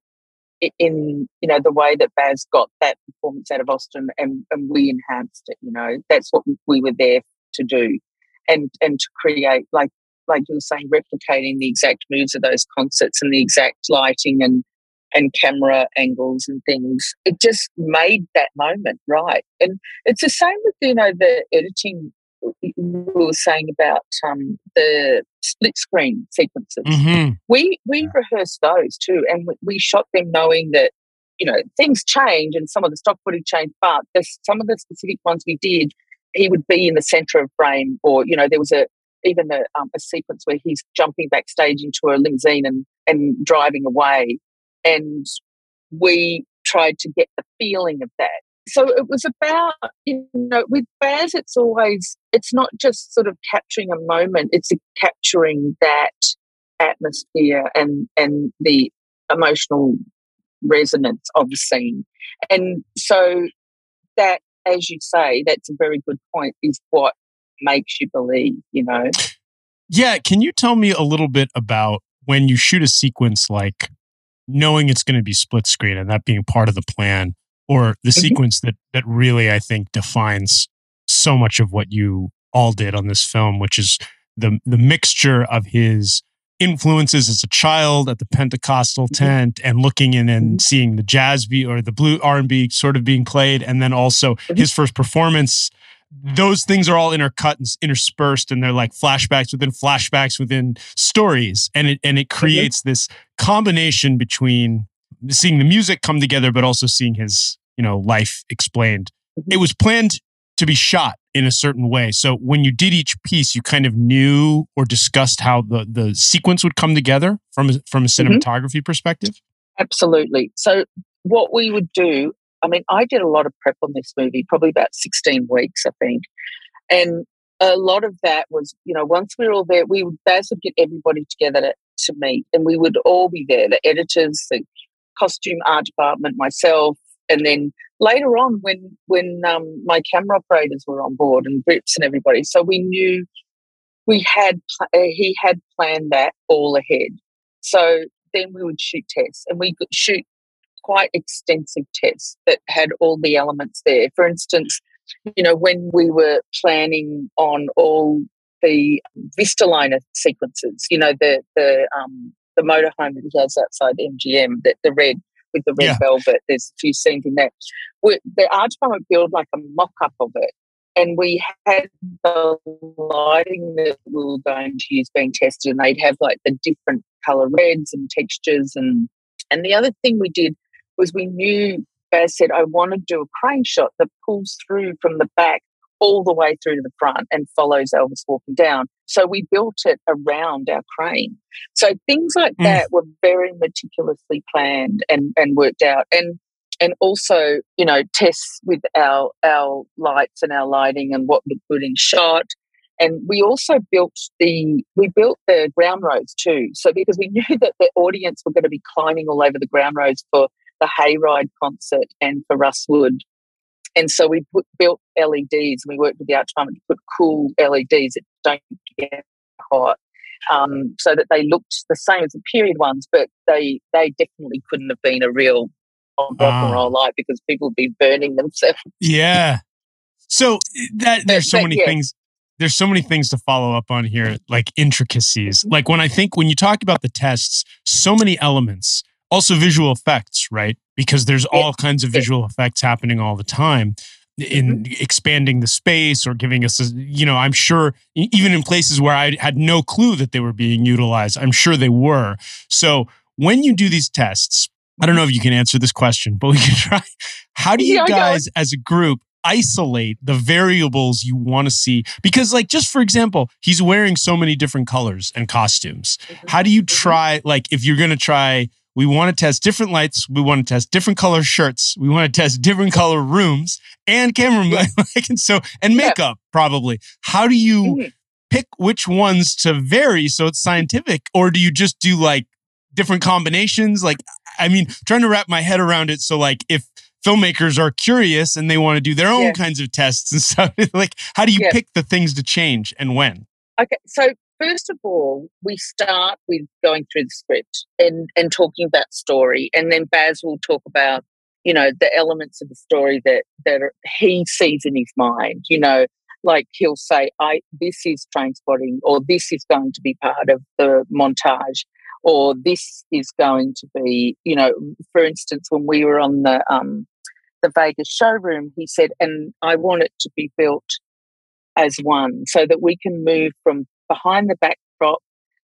in, you know, the way that Baz got that performance out of Austin, and, and we enhanced it, you know, that's what we were there to do. And, and to create, like, like you were saying, replicating the exact moves of those concerts and the exact lighting and, and camera angles and things. It just made that moment right. And it's the same with, you know, the editing we were saying about um, the split screen sequences. Mm-hmm. We we rehearsed those too, and we, we shot them knowing that, you know, things change and some of the stock footage changed, but there's some of the specific ones we did, he would be in the center of frame, or, you know, there was a even a, um, a sequence where he's jumping backstage into a limousine and, and driving away, and we tried to get the feeling of that. So it was about, you know, with Baz, it's always, it's not just sort of capturing a moment, it's capturing that atmosphere and, and the emotional resonance of the scene. And so that, as you say, that's a very good point, is what makes you believe, you know? Yeah. Can you tell me a little bit about when you shoot a sequence, like knowing it's going to be split screen and that being part of the plan, or the mm-hmm. sequence that that really, I think, defines so much of what you all did on this film, which is the the mixture of his influences as a child at the Pentecostal mm-hmm. tent, and looking in and mm-hmm. seeing the jazz beat or the blue R and B sort of being played, and then also mm-hmm. his first performance. Those things are all intercut and interspersed, and they're like flashbacks within flashbacks within stories, and it and it creates mm-hmm. this combination between seeing the music come together, but also seeing his, you know, life explained. Mm-hmm. It was planned to be shot in a certain way. So when you did each piece, you kind of knew or discussed how the, the sequence would come together from a, from a cinematography mm-hmm. perspective? Absolutely. So what we would do, I mean, I did a lot of prep on this movie, probably about sixteen weeks, I think. And a lot of that was, you know, once we were all there, we would, Baz would get everybody together to, to meet, and we would all be there, the editors, the costume art department, myself, and then later on when when um, my camera operators were on board, and Grips and everybody. So we knew we had uh, he had planned that all ahead. So then we would shoot tests, and we could shoot quite extensive tests that had all the elements there. For instance, you know, when we were planning on all the Vistaliner sequences, you know, the the um, the motorhome that he has outside M G M, that the red with the red yeah. velvet. There's a few scenes in that. We, the art department built like a mock-up of it, and we had the lighting that we were going to use being tested, and they'd have like the different colour reds and textures. And and the other thing we did was we knew, Baz said, I want to do a crane shot that pulls through from the back all the way through to the front and follows Elvis walking down. So we built it around our crane. So things like mm. that were very meticulously planned and, and worked out. And and also, you know, tests with our our lights and our lighting and what looked good in shot. And we also built the we built the ground roads too. So because we knew that the audience were going to be climbing all over the ground roads for the Hayride concert and for Russ Wood. And so we put, built L E Ds, and we worked with the art department to put cool L E Ds that don't get hot, um, so that they looked the same as the period ones, but they they definitely couldn't have been a real rock and roll light, because people would be burning themselves. Yeah. So that there's so but, many yeah. things. There's so many things to follow up on here, like intricacies. Like when I think when you talk about the tests, so many elements also visual effects, right? Because there's Yeah. all kinds of Yeah. visual effects happening all the time in Mhm. expanding the space or giving us, a, you know, I'm sure e- even in places where I had no clue that they were being utilized, I'm sure they were. So when you do these tests, I don't know if you can answer this question, but we can try. How do you Yeah, go on. guys as a group isolate the variables you want to see? Because like, just for example, he's wearing so many different colors and costumes. Mhm. How do you Mhm. try, like if you're going to try, we want to test different lights, we want to test different color shirts, we want to test different color rooms and camera, Yeah. like, and so, and Yeah. makeup probably. How do you Mhm. pick which ones to vary so it's scientific, or do you just do like different combinations? Like, I mean, trying to wrap my head around it. So like if filmmakers are curious and they want to do their own Yeah. kinds of tests and stuff, like how do you Yeah. pick the things to change and when? Okay, so first of all, we start with going through the script and, and talking about story, and then Baz will talk about, you know, the elements of the story that that are, he sees in his mind. You know, like he'll say, "I this is Trainspotting," or "This is going to be part of the montage," or "This is going to be," you know, for instance, when we were on the um, the Vegas showroom, he said, "And I want it to be built as one so that we can move from behind the backdrop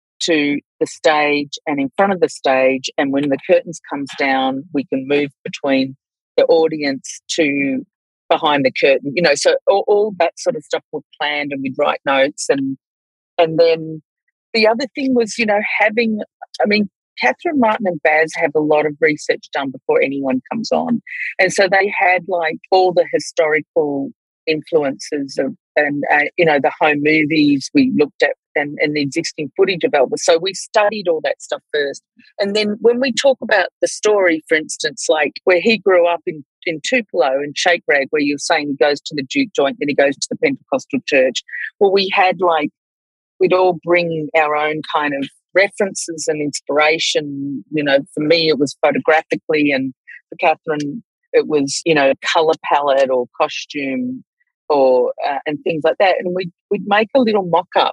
to the stage and in front of the stage, and when the curtains comes down we can move between the audience to behind the curtain," you know, so all, all that sort of stuff was planned, and we'd write notes. and and then the other thing was, you know, having, I mean, Catherine Martin and Baz have a lot of research done before anyone comes on, and so they had like all the historical influences of, and uh, you know, the home movies we looked at, and, and the existing footage of Elvis. So we studied all that stuff first, and then when we talk about the story, for instance, like where he grew up in in Tupelo and Shake Rag, where you're saying he goes to the juke joint, then he goes to the Pentecostal church. Well, we had like we'd all bring our own kind of references and inspiration. You know, for me it was photographically, and for Catherine it was, you know, color palette or costume or uh, and things like that. And we'd, we'd make a little mock-up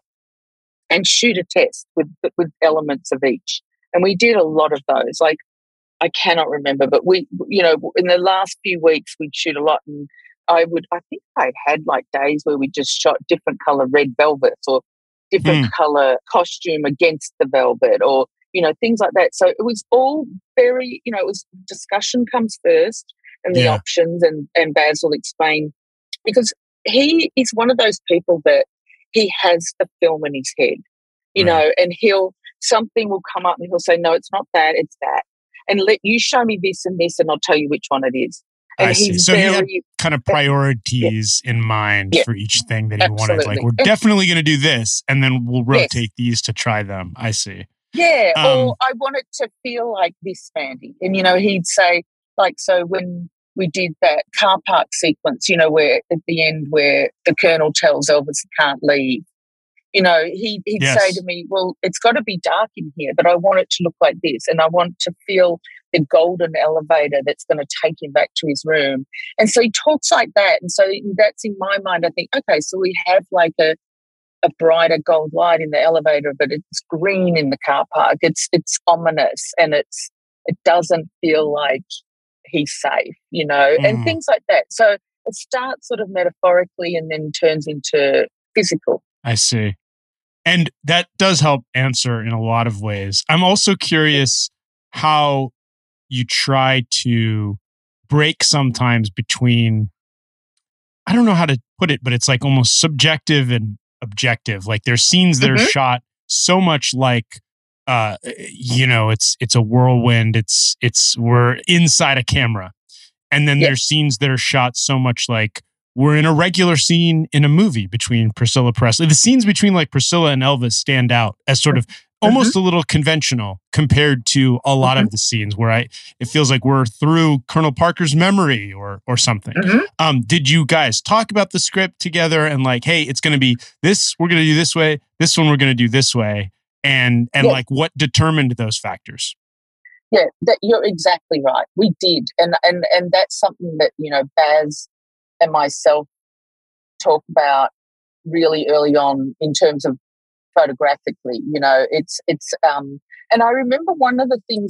and shoot a test with with elements of each. And we did a lot of those. Like, I cannot remember, but we, you know, in the last few weeks we'd shoot a lot. And I would, I think I had like days where we just shot different color red velvets or different Hmm. color costume against the velvet, or, you know, things like that. So it was all very, you know, it was discussion comes first and the Yeah. options, and, and Baz will explain, because he is one of those people that he has the film in his head, you Right. know, and he'll, something will come up and he'll say, "No, it's not that, it's that. And let you show me this and this, and I'll tell you which one it is." And I see. he's So he very, had kind of priorities in mind Yeah. for each thing that he wanted. Like, Absolutely. we're definitely going to do this, and then we'll Yes. rotate these to try them. I see. yeah, Um, or I want it to feel like this, Mandy. And, you know, he'd say, like, so when we did that car park sequence, you know, where at the end where the Colonel tells Elvis he can't leave, you know, he, he'd Yes. say to me, "Well, it's got to be dark in here, but I want it to look like this, and I want to feel the golden elevator that's going to take him back to his room." And so he talks like that. And so that's in my mind, I think, okay, so we have like a, a brighter gold light in the elevator, but it's green in the car park. It's it's ominous, and it's it doesn't feel like he's safe, you know, and Mm. things like that. So it starts sort of metaphorically and then turns into physical. I see. And that does help answer in a lot of ways. I'm also curious how you try to break sometimes between, I don't know how to put it, but it's like almost subjective and objective. Like there's scenes that are Mhm. shot so much like, uh, you know, it's it's a whirlwind. It's it's we're inside a camera, and then Yeah. there's scenes that are shot so much like we're in a regular scene in a movie between Priscilla Presley. The scenes between like Priscilla and Elvis stand out as sort of almost a little conventional compared to a lot Mhm. of the scenes where I it feels like we're through Colonel Parker's memory or or something. Mhm. Um, did you guys talk about the script together and like, hey, it's going to be this, we're going to do this way, this one we're going to do this way, and and Yeah. like what determined those factors? Yeah, that you're exactly right. We did, and and and that's something that, you know, Baz and myself talk about really early on in terms of photographically. You know, it's it's um, and I remember one of the things that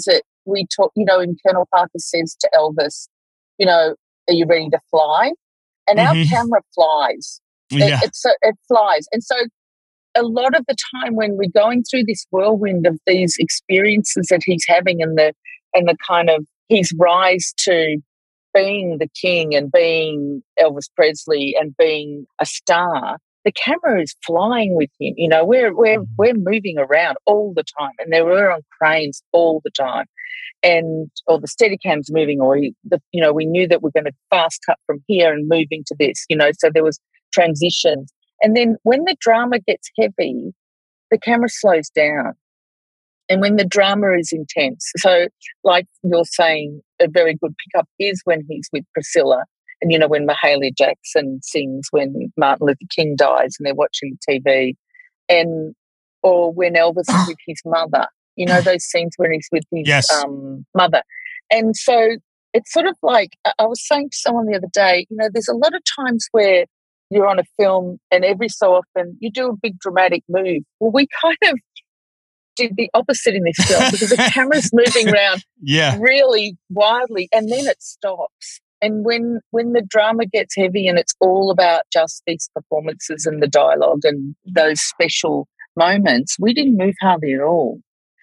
we talk, you know, and Colonel Parker says to Elvis, you know, are you ready to fly? And Mhm. our camera flies. Yeah. It, it's, it flies. And so a lot of the time when we're going through this whirlwind of these experiences that he's having and the and the kind of his rise to being the king and being Elvis Presley and being a star, the camera is flying with him. You know, we're we're we're moving around all the time, and they were on cranes all the time, and or the Steadicam's moving, or the you know we knew that we're going to fast cut from here and move into this. You know, so there was transitions, and then when the drama gets heavy, the camera slows down. And when the drama is intense, so like you're saying, a very good pickup is when he's with Priscilla, and you know when Mahalia Jackson sings when Martin Luther King dies, and they're watching the T V, and or when Elvis is with his mother. You know those scenes when he's with his Yes. um, mother, and so it's sort of like I was saying to someone the other day. You know, there's a lot of times where you're on a film, and every so often you do a big dramatic move. Well, we kind of did the opposite in this film because the camera's moving around Yeah. really wildly, and then it stops. And when when the drama gets heavy and it's all about just these performances and the dialogue and those special moments, we didn't move hardly at all.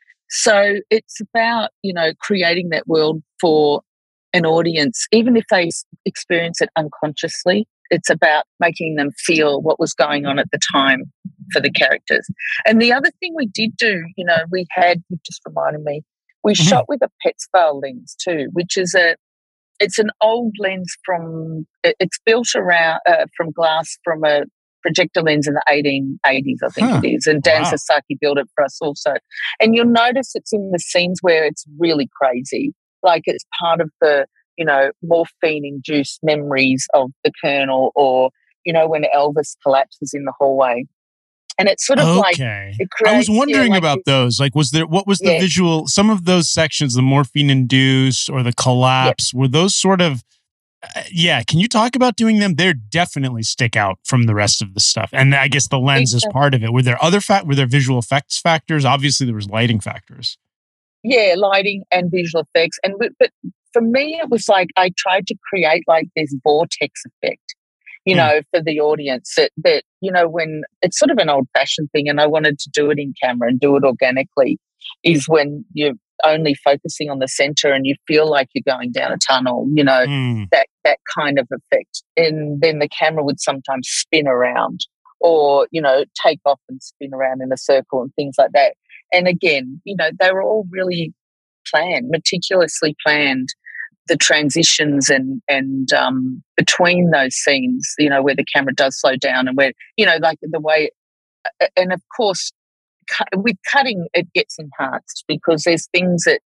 So it's about, you know, creating that world for an audience, even if they experience it unconsciously. It's about making them feel what was going on at the time for the characters. And the other thing we did do, you know, we had, you just reminded me, we Mhm. shot with a Petzval lens too, which is a, it's an old lens from, it- it's built around, uh, from glass from a projector lens in the eighteen eighties, I think Huh. it is. And Dan Wow. Sasaki built it for us also. And you'll notice it's in the scenes where it's really crazy, like it's part of the, you know, morphine-induced memories of the Colonel, or, you know, when Elvis collapses in the hallway. And it's sort of like, Okay. it I was creates, yeah, wondering like about this- those. Like, was there, what was the Yeah. visual, some of those sections, the morphine induced or the collapse, were those sort of, uh, yeah, can you talk about doing them? They definitely stick out from the rest of the stuff. And I guess the lens is Exactly. part of it. Were there other fact, were there visual effects factors? Obviously there was lighting factors. Yeah, lighting and visual effects. And w- but for me, it was like I tried to create like this vortex effect, you Hmm. know, for the audience. That that you know, when it's sort of an old-fashioned thing, and I wanted to do it in camera and do it organically, is when you're only focusing on the center and you feel like you're going down a tunnel. You know, Hmm. that that kind of effect, and then the camera would sometimes spin around, or you know, take off and spin around in a circle and things like that. And again, you know, they were all really planned, meticulously planned, the transitions and and um, between those scenes, you know, where the camera does slow down and where, you know, like the way, and of course, cu- with cutting, it gets enhanced because there's things that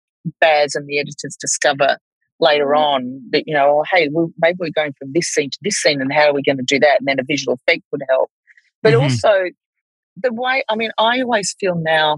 Baz and the editors discover later on that, you know, oh, hey, well, maybe we're going from this scene to this scene, and how are we going to do that? And then a visual effect would help. But Mhm. also, the way, I mean, I always feel now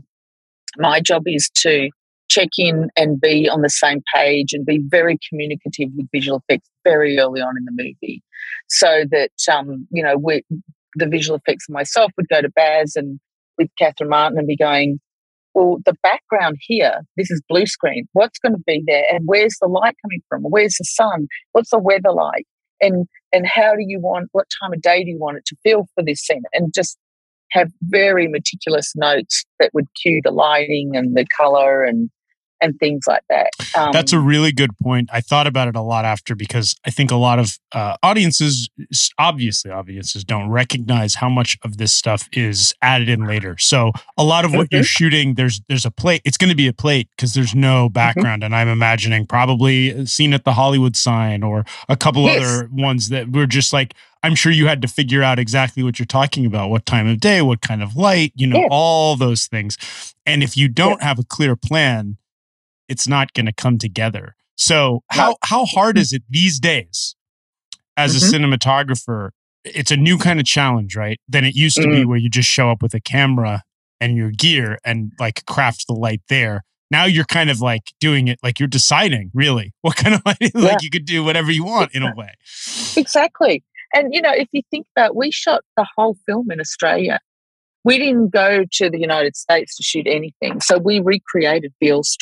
my job is to check in and be on the same page and be very communicative with visual effects very early on in the movie, so that, um, you know, we, the visual effects myself would go to Baz and with Catherine Martin and be going, well, the background here, this is blue screen. What's going to be there? And where's the light coming from? Where's the sun? What's the weather like? And and how do you want, what time of day do you want it to feel for this scene? And just have very meticulous notes that would cue the lighting and the color and and things like that. Um, That's a really good point. I thought about it a lot after, because I think a lot of uh, audiences, s- obviously audiences, don't recognize how much of this stuff is added in later. So a lot of what you're shooting, there's there's a plate. It's going to be a plate because there's no background, and I'm imagining probably a scene at the Hollywood sign or a couple Yes. other ones that were just like, I'm sure you had to figure out exactly what you're talking about, what time of day, what kind of light, you know, Yeah. all those things. And if you don't have a clear plan, it's not going to come together. So how No. how hard is it these days as a Mhm. cinematographer? It's a new kind of challenge, right? Than it used to be, Mm. where you just show up with a camera and your gear and like craft the light there. Now you're kind of like doing it, like you're deciding really what kind of lighting, Yeah. like you could do whatever you want in a way. Exactly. And, you know, if you think about, we shot the whole film in Australia. We didn't go to the United States to shoot anything. So we recreated Beale Street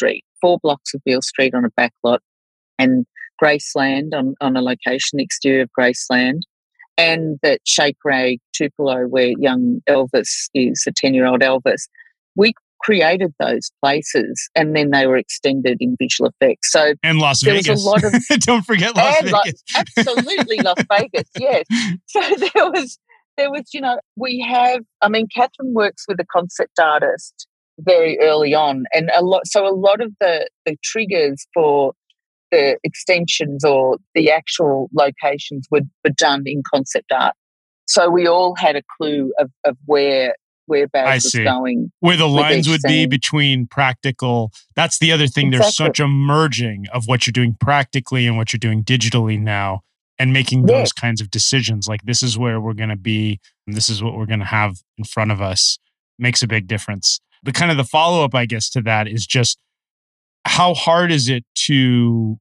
four blocks of Beale Street on a back lot, and Graceland on, on a location, the exterior of Graceland, and that Shake Ray Tupelo, where young Elvis is, a ten-year-old Elvis. We created those places, and then they were extended in visual effects. So and Las there Vegas. was a lot of Don't forget Las and Vegas. Like, absolutely, Las Vegas. Yes. So there was, there was, you know, we have. I mean, Catherine works with a concept artist very early on, and a lot. So a lot of the the triggers for the extensions or the actual locations were, were done in concept art. So we all had a clue of, of where where Baz was going. Where the lines would scene. be between practical. That's the other thing. Exactly. There's such a merging of what you're doing practically and what you're doing digitally now, and making those Yes. kinds of decisions. Like, this is where we're going to be, and this is what we're going to have in front of us, makes a big difference. The kind of the follow-up, I guess, to that is just, how hard is it to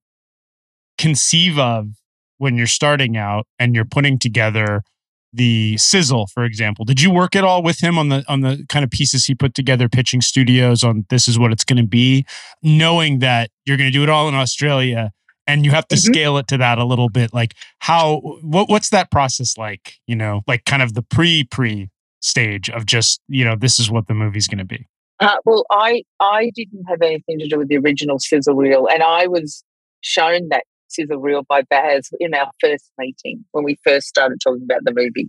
conceive of when you're starting out and you're putting together the sizzle, for example? Did you work at all with him on the on the kind of pieces he put together, pitching studios on this is what it's going to be, knowing that you're going to do it all in Australia and you have to Mm-hmm. scale it to that a little bit? Like, how what what's that process like? You know, like kind of the pre pre stage of just, you know, this is what the movie's going to be. Uh, well, I I didn't have anything to do with the original sizzle reel, and I was shown that sizzle reel by Baz in our first meeting when we first started talking about the movie,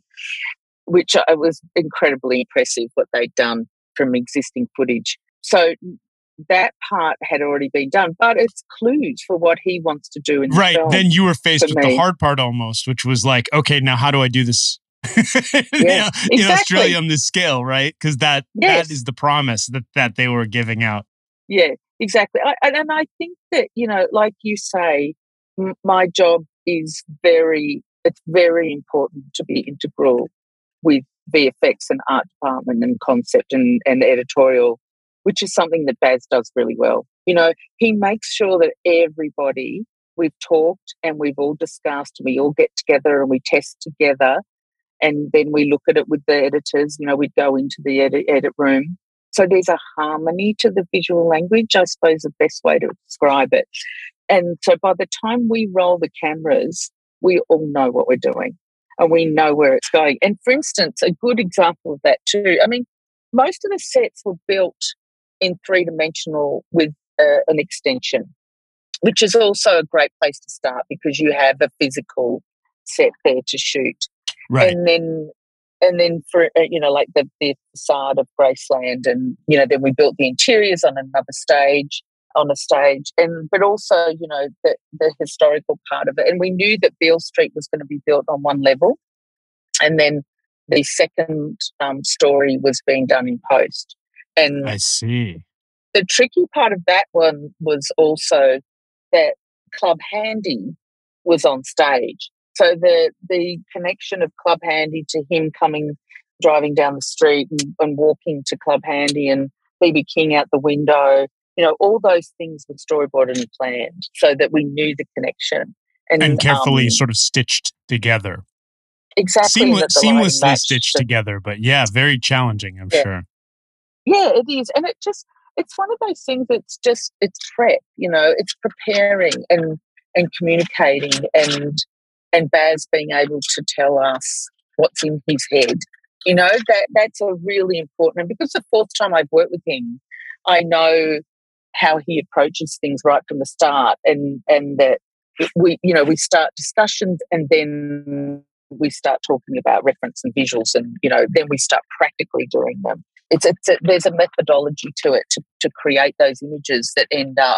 which I was incredibly impressive what they'd done from existing footage. So that part had already been done, but it's clues for what he wants to do in the Right. film. Then you were faced for with me. the hard part almost, which was like, okay, now how do I do this Yes, you know, in exactly. Australia on this scale, right? Because that Yes. that is the promise that, that they were giving out. Yeah, exactly. I, and and I think that, you know, like you say, m- my job is very, it's very important to be integral with V F X and art department and concept and, and editorial, which is something that Baz does really well. You know, he makes sure that everybody, we've talked and we've all discussed, we all get together and we test together, and then we look at it with the editors. You know, we'd go into the edit, edit room. So there's a harmony to the visual language, I suppose the best way to describe it. And so by the time we roll the cameras, we all know what we're doing and we know where it's going. And for instance, a good example of that too, I mean, most of the sets were built in three-dimensional with uh, an extension, which is also a great place to start because you have a physical set there to shoot. Right. And then, and then for, uh, you know, like the, the facade of Graceland, and, you know, then we built the interiors on another stage, on a stage, and, but also, you know, the, the historical part of it. And we knew that Beale Street was going to be built on one level. And then the second um, story was being done in post. And I see. the tricky part of that one was also that Club Handy was on stage. So the the connection of Club Handy to him coming, driving down the street and, and walking to Club Handy and B B King out the window, you know, all those things were storyboarded and planned so that we knew the connection. And, And carefully um, sort of stitched together. exactly Seamle- that the lighting seamlessly matched stitched the- together. But yeah, very challenging, I'm Yeah. sure. Yeah, it is. And it just, it's one of those things that's just, it's prep, you know, it's preparing and, and communicating and, and Baz being able to tell us what's in his head. You know, that that's a really important, and because the fourth time I've worked with him, I know how he approaches things right from the start, and, and that we, you know, we start discussions and then we start talking about reference and visuals, and, you know, then we start practically doing them. It's, it's a, there's a methodology to it to, to create those images that end up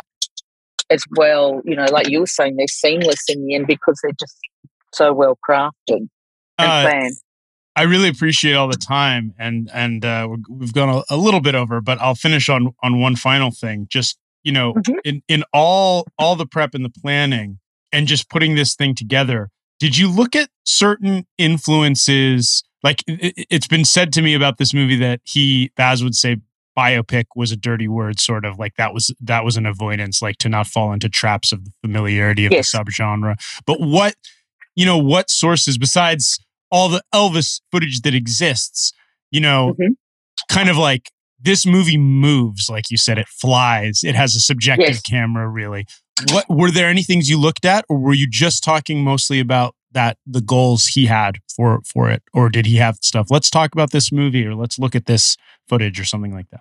as well, you know, like you were saying, they're seamless in the end because they're just so well crafted and Uh, planned. I really appreciate all the time, and and uh, we're, we've gone a, a little bit over, but I'll finish on on one final thing. Just, you know, Mhm. in in all all the prep and the planning and just putting this thing together, did you look at certain influences? Like, it, it's been said to me about this movie that he Baz would say biopic was a dirty word, sort of like that was that was an avoidance, like to not fall into traps of the familiarity of Yes. the subgenre. But what, you know, what sources besides all the Elvis footage that exists, you know, Mhm. kind of like this movie moves, like you said, it flies. It has a subjective Yes. camera, really. What were there any things you looked at, or were you just talking mostly about that the goals he had for for it, or did he have stuff? Let's talk about this movie, or let's look at this footage, or something like that.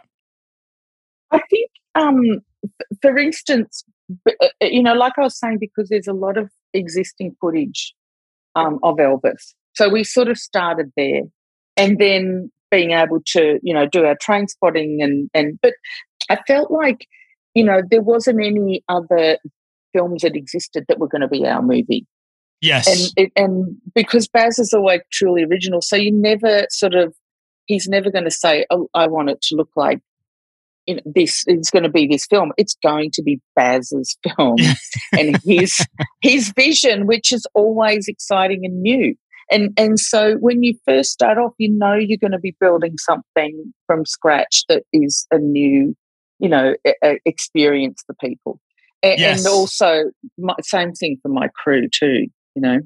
I think, um, f- for instance, b- uh, you know, like I was saying, because there's a lot of existing footage um, of Elvis, so we sort of started there, and then being able to, you know, do our train spotting, and and but I felt like, you know, there wasn't any other films that existed that were going to be our movie. Yes. And it, and because Baz is always truly original, so you never sort of, he's never going to say, oh, I want it to look like, you know, this is going to be this film. It's going to be Baz's film and his his vision, which is always exciting and new. And and so when you first start off, you know you're going to be building something from scratch that is a new, you know, a, a experience for people. A- Yes. And also, my, same thing for my crew too, you know.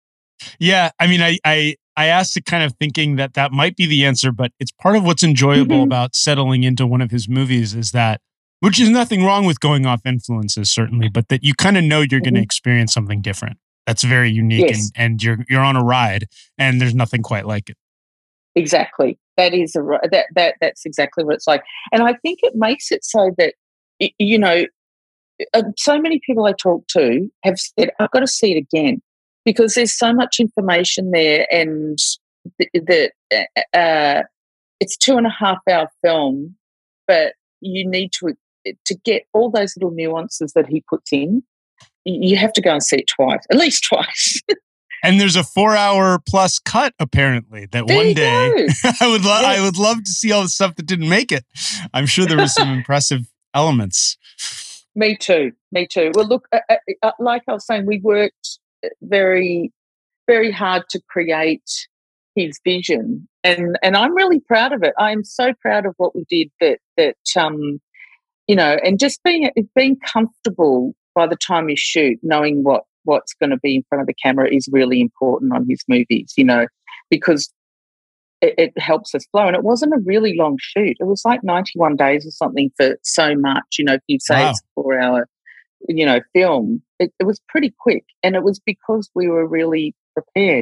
Yeah, I mean, I, I I asked it kind of thinking that that might be the answer, but it's part of what's enjoyable Mhm. about settling into one of his movies is that, which is nothing wrong with going off influences, certainly, but that you kind of know you're going to Mhm. experience something different. That's very unique, Yes. and and you're you're on a ride, and there's nothing quite like it. Exactly. That is a ri- that that that's exactly what it's like. And I think it makes it so that y- you know, uh, so many people I talk to have said, I've got to see it again because there's so much information there, and that uh, uh, it's two and a half hour film, but you need to to get all those little nuances that he puts in. y- You have to go and see it twice, at least twice. And there's a four-hour plus cut apparently that There one you day go. I would love I Yes. would love to see all the stuff that didn't make it. I'm sure there was some impressive elements. Me too. Me too. Well, look, uh, uh, uh, like I was saying, we worked very, very hard to create his vision, and and I'm really proud of it. I'm so proud of what we did. That that um, you know, and just being being comfortable by the time you shoot, knowing what what's going to be in front of the camera is really important on his movies. You know, because it, it helps us flow. And it wasn't a really long shoot. It was like ninety-one days or something for so much. You know, if you say Wow. it's a four hour, you know, film, it, it was pretty quick. And it was because we were really prepared.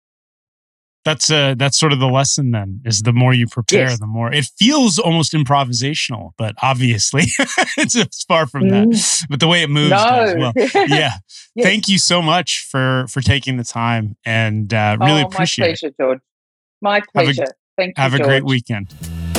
That's uh that's sort of the lesson then, is the more you prepare, Yes. the more it feels almost improvisational, but obviously it's, it's far from that. But the way it moves does. No. Well, yeah. Yes. Thank you so much for for taking the time, and uh, really Oh, appreciate my it. pleasure, George. My Have a- pleasure. Thank you, Have a George. great weekend.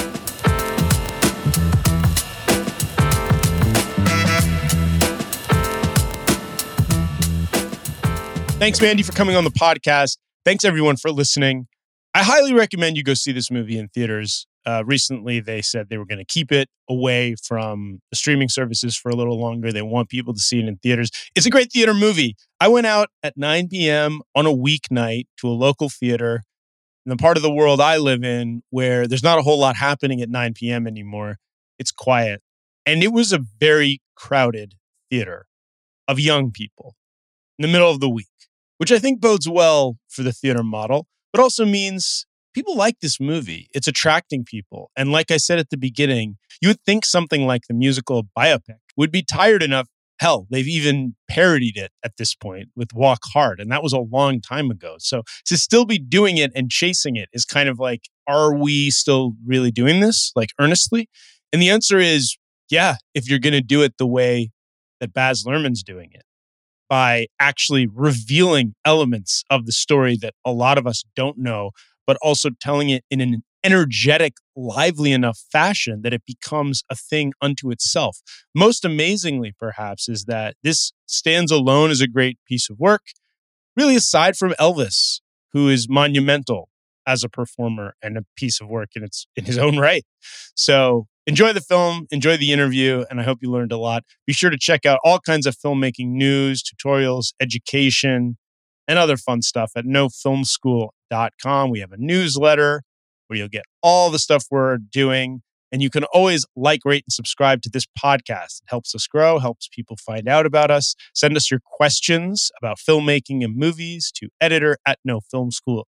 Thanks, Mandy, for coming on the podcast. Thanks, everyone, for listening. I highly recommend you go see this movie in theaters. Uh, recently, they said they were going to keep it away from the streaming services for a little longer. They want people to see it in theaters. It's a great theater movie. I went out at nine p.m. on a weeknight to a local theater in the part of the world I live in where there's not a whole lot happening at nine p.m. anymore. It's quiet. And it was a very crowded theater of young people in the middle of the week, which I think bodes well for the theater model, but also means people like this movie. It's attracting people. And like I said at the beginning, you would think something like the musical biopic would be tired enough. Hell, they've even parodied it at this point with Walk Hard, and that was a long time ago. So to still be doing it and chasing it is kind of like, are we still really doing this, like earnestly? And the answer is, yeah, if you're going to do it the way that Baz Luhrmann's doing it, by actually revealing elements of the story that a lot of us don't know, but also telling it in an energetic, lively enough fashion that it becomes a thing unto itself. Most amazingly, perhaps, is that this stands alone as a great piece of work, really aside from Elvis, who is monumental as a performer and a piece of work in its in his own right. So enjoy the film, enjoy the interview, and I hope you learned a lot. Be sure to check out all kinds of filmmaking news, tutorials, education, and other fun stuff at no film school dot com. We have a newsletter where you'll get all the stuff we're doing. And you can always like, rate, and subscribe to this podcast. It helps us grow, helps people find out about us. Send us your questions about filmmaking and movies to editor at no film school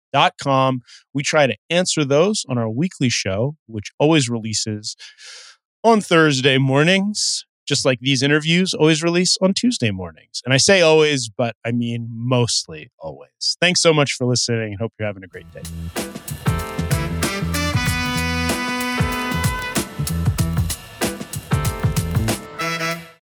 dot com. We try to answer those on our weekly show, which always releases on Thursday mornings, just like these interviews always release on Tuesday mornings. And I say always, but I mean mostly always. Thanks so much for listening and hope you're having a great day.